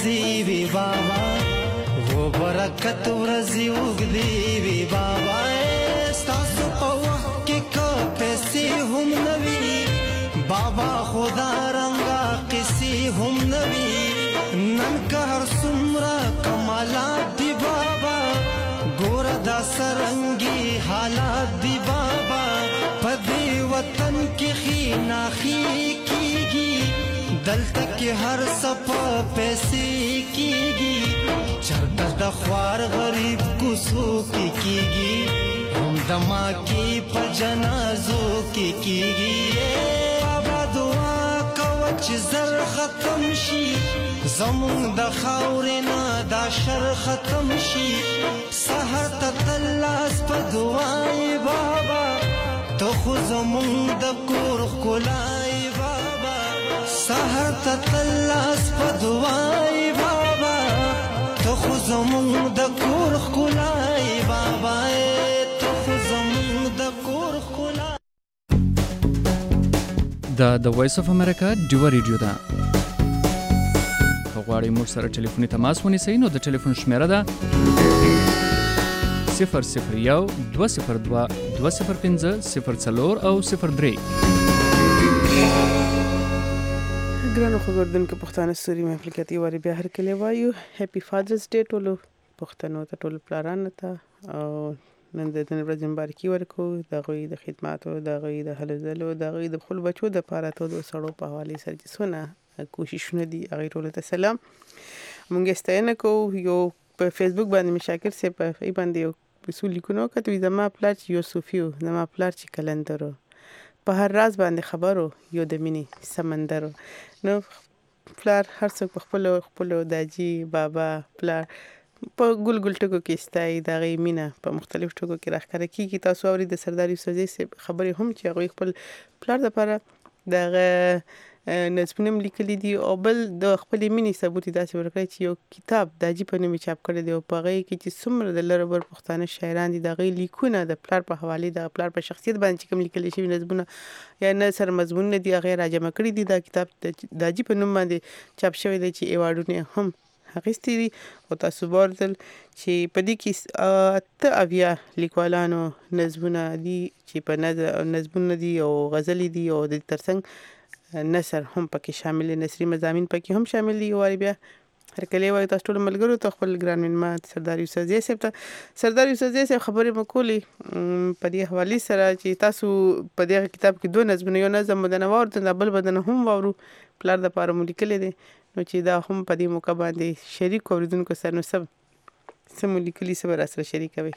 مزي وي بابا و برکت ورځي وګدي وي بابا ستاسو په وخت کې کو پیسې هم نوي بابا خدا رنگا قصې هم نوي نن که هر څومره کمالات دی بابا ګور دا سرنګي حالات دی بابا په دې وطن کې خینا خی کیږي دلته کې هر صفه پیسې کیږي چرته د خوار غریب کوڅو کې کیږي هم دما کې په جنازو کې کیږي بابا دعا کوه چې زر ختم شي زمون د خاورې نه دا شر ختم شي سحر ته تلاس په دعای بابا ته خو زمون د کور ښکلای بابا سحر ته تلاس په دعای بابا ته خو زمون د کور ښکلای بابا ته خو زمون د کور ښکلای دا د وایس اف امریکا ډیو ریډیو ده غواړئ موږ سره ټلیفوني تماس ونیسئ نو د ټلیفون شمیره ده صفر صفر یو دوه صفر دوه دوه صفر پنځه صفر څلور او صفر درې ګرانو خبردونکو پښتانه سوري محفل کې واری بیا هر کله وایو هپی فادرز ډے ټولو پښتنو ته ټولو پلارانو ته او نن د نن ورځې مبارکي ورکو د غوي د خدماتو د غوي د هلو ځلو د غوي د خپل بچو د پاره ته د سړو په حواله سره چې سونه کوششونه دي هغه ټول ته سلام مونږ ستاینه کو یو په فیسبوک باندې مشاکل سه په ای باندې یو رسول لیکونو کته زما پلار چې یوسفیو زما پلار چې کلندرو په هر راز باندې خبرو یو د مینی سمندرو نو پلار هر څوک خپل خپل داجی بابا پلار په ګل ګل ټکو کې استای دا غي مینا په مختلف ټکو کې راخره کیږي تاسو اوري د سردار یوسف زی خبرې هم چې هغه خپل پلار لپاره دغه نظمونه لیکلي دي او بل د خپل مینی ثبوت داسې ورکړي چې یو کتاب د اجي په نوم چاپ کړی دی او په غي کې چې څومره د لربر پښتانه شاعران دي د غي لیکونه د پلار په حواله د پلار په شخصیت باندې کوم لیکل شوی نظمونه یا نثر مضمون دي غیر راجمه کړی دي دا کتاب د اجي په نوم باندې چاپ شوی دی چې ایوارډونه هم اخیستي دي او تاسو ورته چې په دې کې ته اویا لیکوالانو نظمونه دي چې په نظمونه دي او غزل دي او د ترڅنګ نثر هم پکې شامل دي نثري مضامین پکې هم شامل دي واري بیا هر کله وای تاسو ټول ملګرو ته خپل ګران ما سردار یوسف زی صاحب ته سردار یوسف زی صاحب خبرې مکولې په دې حواله سره چې تاسو په دې کتاب کې دوه نظمونه یو نظم بدن ورته بل بدن هم وورو پلار د پاره مو لیکل دي نو چې دا هم په دې موقع باندې شریک اوریدونکو سره نو سب سم لیکلي سره سره شریک وي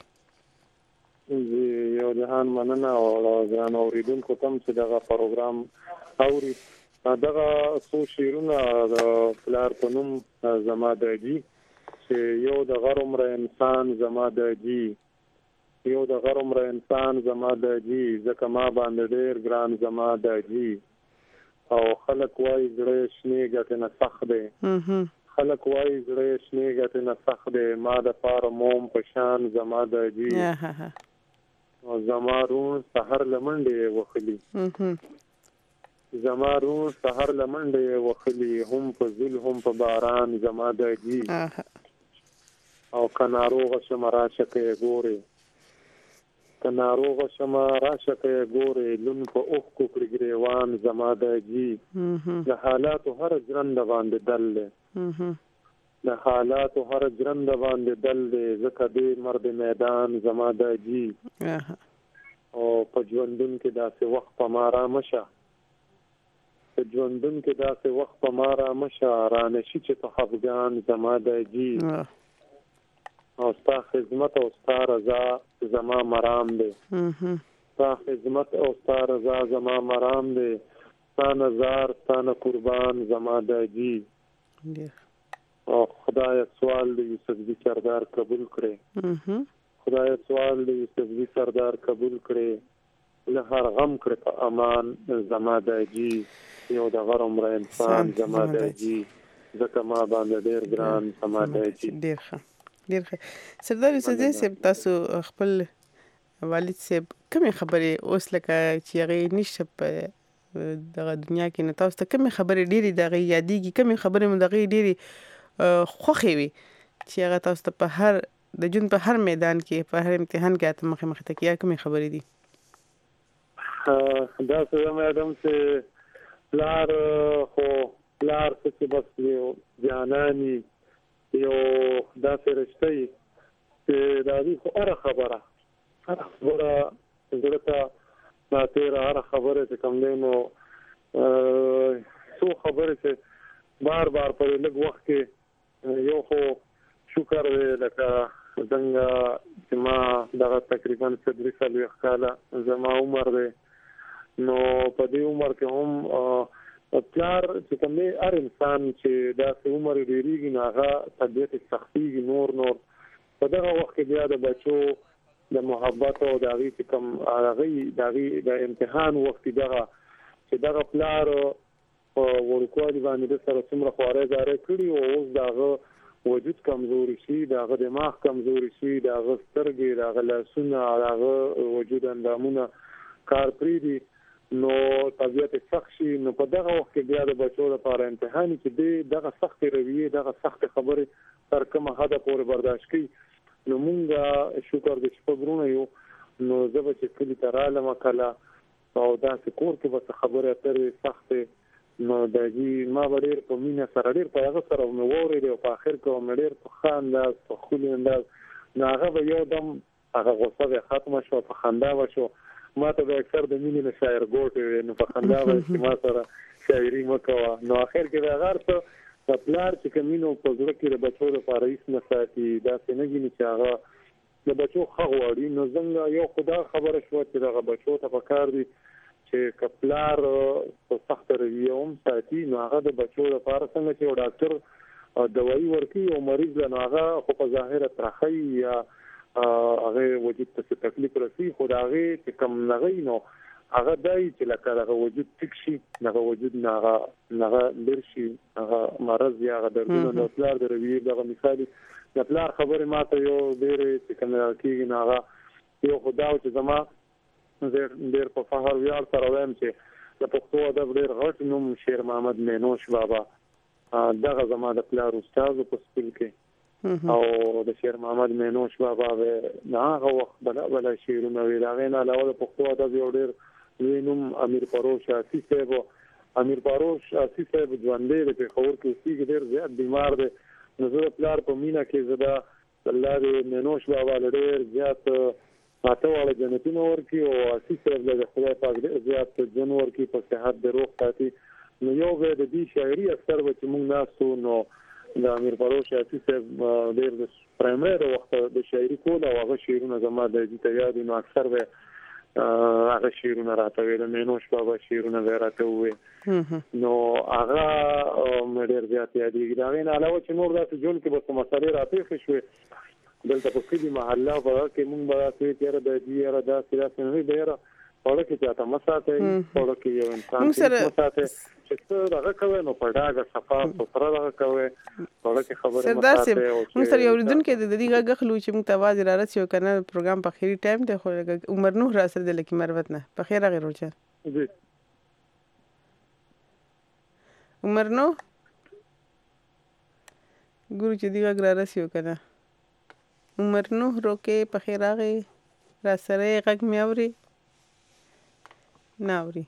یو جهان مننه او ځان اوریدونکو تم چې دغه پروګرام اوري دغه څو شیرونه د پلار په نوم زما دجی چې یو د غرمره انسان زما دجی یو د غرمره انسان زما دجی ځکه ما باندې ډیر ګران زما دجی او خلک وای زړه شنه ګټه نه سخت دی خلک وای زړه شنه ګټه نه سخت دی ما د پاره موم په شان زما دجی او زما روح سحر لمنډه وخلی زما روح سحر لمنډه وخلی هم په ذل هم په باران زما دجی او کناروغه شمرا شکه ګوري کناروغه شمرا شکه ګوري لون په اوخ کو کړګریوان زما دجی د حالات هر ژوند باندې دل د حالات هر ژوند باندې دل زکه دې مرد میدان زما دجی او په ژوندون کې داسې وخت په مارا مشه په ژوندون کې داسې وخت په مارا مشه رانشي چې په افغان زما دجی او ستا خدمت او ستا رضا زما مرام دی ستا خدمت او ستا رضا زما مرام دی ستا نظر ستا قربان زما دجی او خدای سوال دی یوسف زی سردار قبول کړي خدای سوال دی یوسف زی سردار قبول کړي له هر غم کړ په امان زما دجی یو د غرم را انسان زما دجی ځکه ما باندې ډیر ګران زما دجی ډیر ښه ډیر ښه سردار یوسف زی صاحب تاسو خپل والد صاحب کومه خبره اوس لکه چې هغه نشه په دغه دنیا کې نه تاسو ته کومه خبره ډیره دغه یادېږي کومه خبره مو دغه ډیره خوخي وي چې هغه تاسو ته په هر د جون په هر میدان کې په هر امتحان کې ته مخه مخه تکیا کومې خبرې دي؟ دا څه مې چې پلار خو پلار چې بس یو جانانی یو داسې رشته چې دا دي خو هر خبره هر خبره زړه ما تیرا هر خبره چې کوم دی نو څو خبره چې بار بار په لږ وخت کې یو خو شکر دی لکه څنګه چې ما دغه تقریبا څلور څلوېښت کاله زما عمر دی نو په دې عمر کې هم پلار چې کوم دی هر انسان چې داسې عمر ډېرېږي نو هغه طبیعت سختېږي نور نور په دغه وخت کې بیا د بچو د محبت او د هغې چې کوم هغې د هغې د امتحان وخت دغه چې دغه پلار په وړوکوالي باندې د سره څومره خوارۍ زارۍ کړي او اوس د هغه وجود کمزوري شي د هغه دماغ کمزوري شي د هغه سترګې د هغه لاسونه د هغه وجود اندامونه کار پرېږدي نو طبیعت سخت شي نو په دغه وخت کې بیا د بچو لپاره امتحان چې دی دغه سختې رویې دغه سختې خبرې تر کومه حده پورې برداشت کړي نو مونږه شکر دې چې په غرونه یو نو زه به چې کلي ته رالم کله او داسې کور کې به څه خبرې اترې سختې نو د دې ما به ډېر په مینه سره ډېر په هغه سره مې واورېدې او په آخر کې به مې ډېر په ښه انداز په ښکلي انداز نو هغه به یو دم هغه غوسه به ختمه شوه په خندا به شو ما ته به اکثر د مینې نه شاعر ګوټې وې نو په خندا به چې ما سره شاعري مه کوه نو آخر کې به هغه هر څه د پلار چې کمینو په زړه کې د بچو لپاره هیڅ نه ساتي داسې نه ګیني چې هغه د بچو ښه غواړي نو څنګه یو خدا خبره شوه چې دغه بچو ته پکار دي چې که پلار په سخته رویه هم ساتي نو هغه د بچو لپاره څنګه چې یو ډاکټر دوايي ورکوي او مریض له نو هغه خو په ظاهره ترخی یا هغه وجود ته تکلیف رسي خو د هغې چې کم نغی نو هغه دای چې لکه دغه وجود ټیک شي دغه وجود نه هغه لر شي هغه مرض یا هغه دردونه د پلار د رویې دغه مثالي د پلار خبرې ما ته یو ډېرې چې کوم کېږي نو هغه یو خو دا چې زما ډېر په فخر ویاړ سره وایم چې د پښتو ادب ډېر غټ نوم شیر محمد مینوش بابا دغه زما د پلار استاد په سکول کې او د شیر محمد مینوش بابا به نه هغه وخت بل بل شیرونه وی دا غین علاوه د پښتو ادب یو ډېر لوی نوم امیر پروش آسی صاحب امیر پروش آسی صاحب ژوندې د پېښور کې اوسېږي ډېر زیات بیمار دی نو زه د پلار په مینه کې زه د الله د مینوش بابا له ډېر زیات اته واړه جنتونه ورکړي او آسی صاحب له خدای پاک ډېر زیات ژوند ورکړي په صحت د روغ ساتي نو یو به د دې شاعري اکثر به چې موږ ناستو نو د امیر پروش آسی صاحب ډېر د پرایمري د وخت د شاعري کول او هغه شعرونه زما د دې ته یاد نو اکثر به هغه شیرونه راته ویل مینوش بابا شیرونه به راته وې نو هغه مې ډېر زیات یادېږي د هغې نه علاوه چې نور داسې ژوند کې به څه مسلې راپېښې شوې دلته په کلي محله په هغه کې مونږ به داسې ویل چې یاره دا دي یاره داسې داسې نه وي د یاره خوړه کې چاته مه ساتئ خوړه کې یو انسان مه ساتئ چې څه دغه کوئ نو په ډاګه صفا سوتره دغه کوئ خوړه کې خبرې مه ساتئ مونږ سره یو اورېدونکی د دې غږ اخلو چې مونږ ته اواز رارسي او که نه پروګرام په اخري ټایم دی خو عمر نوح را سره دی لکي مروت نه په خیر راغی روچن جی عمر نوح ګورو چې دې غږ رارسي او که نه عمر نوح روکې په خیر راغی را سره یې غږ مې اوري نه اوري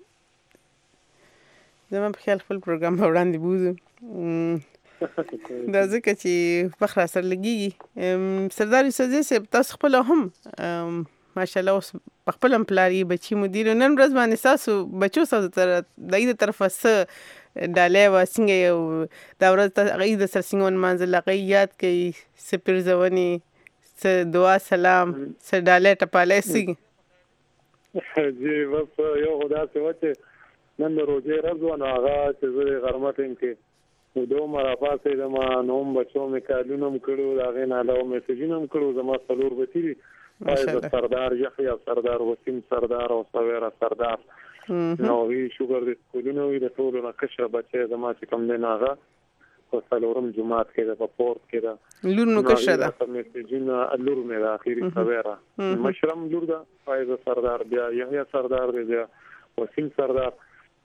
زما په خیال خپل پروګرام په وړاندې بوزو دا ځکه چې فخر سره لګېږي سردار یوسفزي صاحب تاسو خپل هم ماشاءالله اوس په خپل هم پلار یې بچي مدیر نن ورځ باندې ستاسو بچو ستاسو تر د هغې د طرفه څه ډالۍ وه څنګه یو دا ورځ هغې د سره څنګه ونمانځل هغې یاد کوي څه پرزونې څه دعا سلام څه ډالۍ ټپالۍ څه جی بس یو خو داسې وه چې نن د روژې ورځ وه نو هغه چې زه د غرمه ټایم کې اوده وم راپاڅېدم نو هم بچو مې کالونه هم کړي وو د هغې نه علاوه میسجونه هم کړي وو زما څلور بچي دي فایض سردار یحیی سردار وسیم سردار او سویرا سردار نو هغوی شوګر د سکولونه وي د ټولو نه کشره بچی زما چې کوم دی نو هغه په څلورم جومات کې ده په پورت کې ده لور نو کشره ده میسجونه لور مې ده اخري سویرا مشرم لور ده فایض سردار بیا یحیی سردار دی بیا وسیم سردار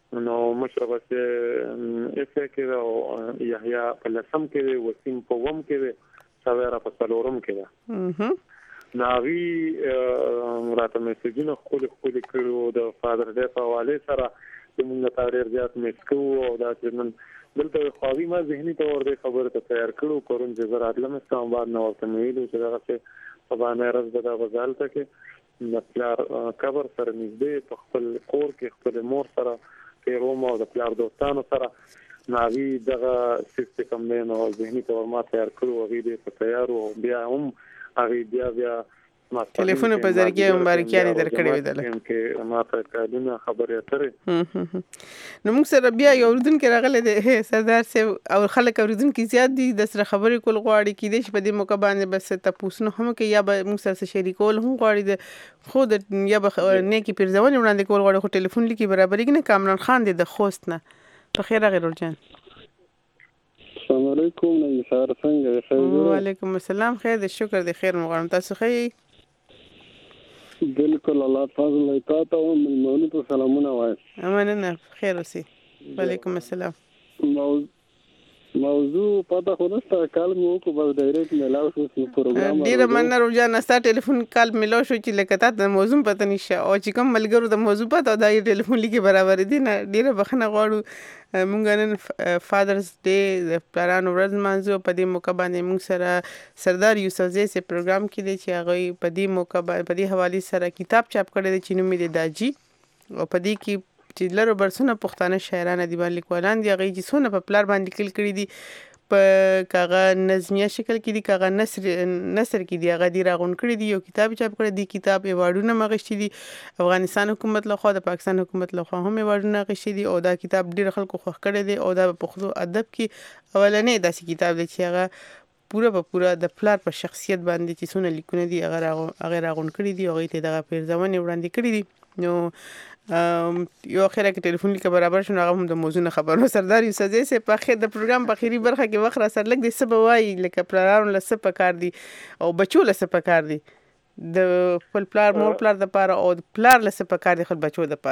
نو مشربه چې افه کې او یحیی په لسم کې وسیم په وم کې ساویرا په څلورم کې ده ناوی راته میسجونه خپل خپل کړو د فادر ډے په حواله سره موږ ته ډیر زیات مسکو او دا چې نن دلته خواوی ما ذهني تور د خبره ته تیار کړو کورن چې زرات لمه استعمال بعد نو ورته ویلو چې دا څه په باندې راز د غزالته کې د پلار کبر سره نږدې په خپل کور کې خپل مور سره پیروم او د پلار دوستانو سره ناوی دغه سیستم نه نو ذهني تور ما تیار کړو او دې په تیار او بیا هم هغه بیا بیا ټلیفون په ذریعہ مبارکیانه درکړې ویدل کې ما ته کاډونه خبرې اترې نو موږ سره بیا یو اردن کې راغله د سردار صاحب او خلک اردن کې زیات دي د سره خبرې کول غواړي کې د شپې د موقع باندې بس تاسو نو هم کې یا به موږ سره شریکول هم غواړي د خود یا به نه کې پیرځونه وړاندې کول غواړي خو ټلیفون لیکي برابرې نه کامران خان د خوست نه په خیر غیر ورجان السلام علیکم نثار څنګه خیر وعلیکم السلام خیر د شکر د خیر مغرم تاسو خیر بالکل الله فضل ایتا ته ملمونو ته سلامونه وای امنه خیر اوسې وعلیکم السلام موضوع پتا خو نسته کال مو کو بس ډایرکټ ملاو شو پروګرام ډیر مننه روزانه ستا ټلیفون کال ملاو شو چې لکه تا د موضوع پته نشه او چې کوم ملګرو د موضوع پته دا ټلیفون لیکي برابر دي نه ډیره بخنه غواړو مونږ نن فادرز ډے د پلارانو ورځ مانځو په دې موقع باندې مونږ سره سردار یوسفزئی سي پروګرام کې دی چې هغه په دې موقع په دې حواله سره کتاب چاپ کړی دی چې نوم یې داجی او په دې کې چې لرو برسونه پښتانه شاعران ادیبان لیکوالان دي هغه چې څونه په پلار باندې لیکل کړي دي په کاغه نظمیه شکل کې دي کاغه نثر نثر کې دي هغه دی راغون کړي دي یو کتاب چاپ کړی دی کتاب ایوارډونه مغشتي دي افغانستان حکومت له خوا د پاکستان حکومت له خوا هم ایوارډونه غشتي دي او دا کتاب ډیر خلکو خوښ کړی دی او دا په پښتو ادب کې اولنې داسې کتاب دی چې هغه پورا په پورا د پلار په شخصیت باندې چې څونه لیکونه دي هغه هغه راغون کړي دي او هغه ته دغه پیرځونه وړاندې کړي دي نو یو اخره کې ټلیفون لیکه برابر شو هغه هم د موضوع خبرو سردار یوسفزئی سي په خیر د پروګرام په خيري برخه کې وخت را سره لګ د سبا وای لکه پلارانو لسه پکار دي او بچو لسه پکار دي د خپل پلار مور پلار د پاره او پلار لسه پکار دي خپل بچو د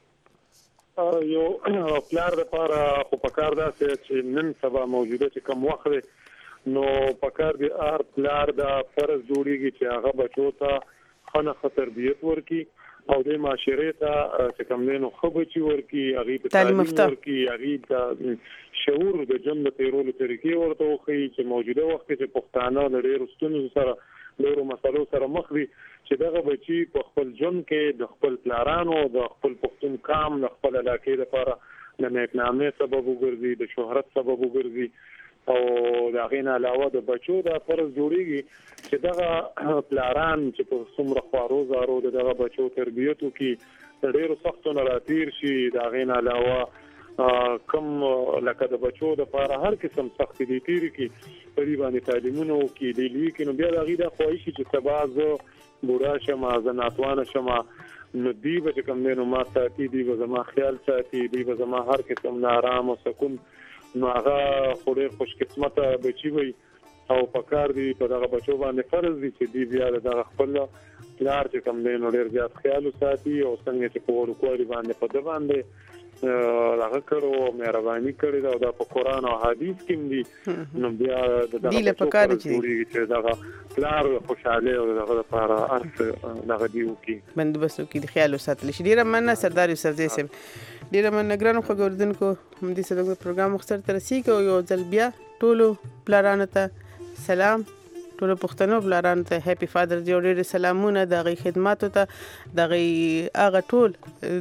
پاره یو پلار د پاره خو پکار دا چې نن سبا موجوده چې کوم وخت نو پکار دي ار پلار د فرض جوړیږي چې هغه بچو ته خنه تربیت ورکي او د معاشره ته چې کوم نو خبرتي ورکی هغه په تعلیم ورکی هغه د شعور د جن تیرولو طریقې ورته وخی چې موجوده وخت کې پښتانه د ډیرو ستونزو سره ډیرو مسلو سره مخ دي چې دغه بچي په خپل جن کې د خپل پلارانو د خپل پښتون قام د خپل علاقې لپاره د نیکنامۍ سبب وګرځي د شهرت سبب وګرځي او دا غین علاوه د بچو د فرض جوړیږي چې دغه پلاران چې په څومره خوارو زارو دغه بچو تربیته کې ډیرو سختو نراتیر شي دا غین علاوه کم لکه د بچو د لپاره هر قسم سخت دي تیر کې تقریبا تعلیمونو کې دی لوي کې نو بیا د غیدا خوښي چې سباز بوډا شمه زناتوانه شمه نو دی به کوم نو ما ساتي دی به زما خیال ساتي دی به زما هر قسم نه آرام او سکون نو هغه خوري خوش قسمت بچي وي او پکار دی په دغه بچو باندې فرض دي چې دی بیا دغه خپل پلار چې کوم نو ډیر زیات خیال ساتي او څنګه چې په ورکوړي باندې په د باندې هغه کړو مهرباني کړی دا د قرآن او حدیث کې دي نو بیا دغه پکار دي چې دغه پلار خوشاله او دغه لپاره ارث دغه دیو کې بندوبست کې خیال ساتل شي ډیر مننه سردار یوسفزئی سي ډیر مننه ګرانو خبردونکو هم دې سره پروګرام مختصر ترسي کو یو ځل بیا ټولو پلارانو ته سلام ټولو پښتنو پلارانو ته هپی فادر ډے ډېر سلامونه د غي خدماتو ته د غي اغه ټول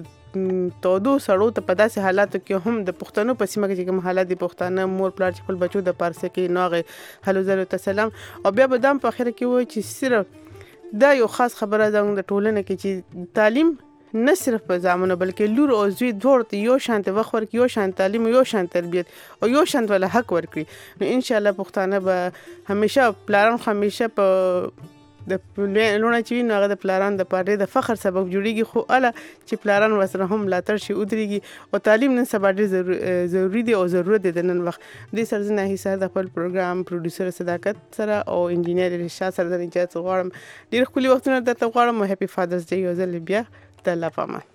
تودو سړو ته په داسې حالاتو کې هم د پښتنو په سیمه کې کوم حالات دي پښتانه مور پلار چې خپل بچو د پارسه کې نوغه هلو زلو ته سلام او بیا به دام په اخر کې وای چې صرف دا یو خاص خبره ده د ټولنه کې چې تعلیم نه صرف په زامنو بلکې لور او زوی دوړ ته یو شانت وخت ورک یو شانت تعلیم یو شانت تربیت او یو شانت ول حق ورکړي نو ان شاء الله پښتانه به همیشه پلاران همیشه په د لونه چې نو هغه د پلاران د پاره د فخر سبب جوړیږي خو اله چې پلاران وسره هم لاتر شي ودرېږي او تعلیم نن سبا ډېر ضروری دی او ضرورت دی نن وخت د سرزنه هیڅ د خپل پروګرام پروډوسر صداقت سره او انجینیر رشاد سره د اجازه غواړم ډېر خولي وختونه د غواړم هپی فادرز ډے یو ځل بیا د الله پامه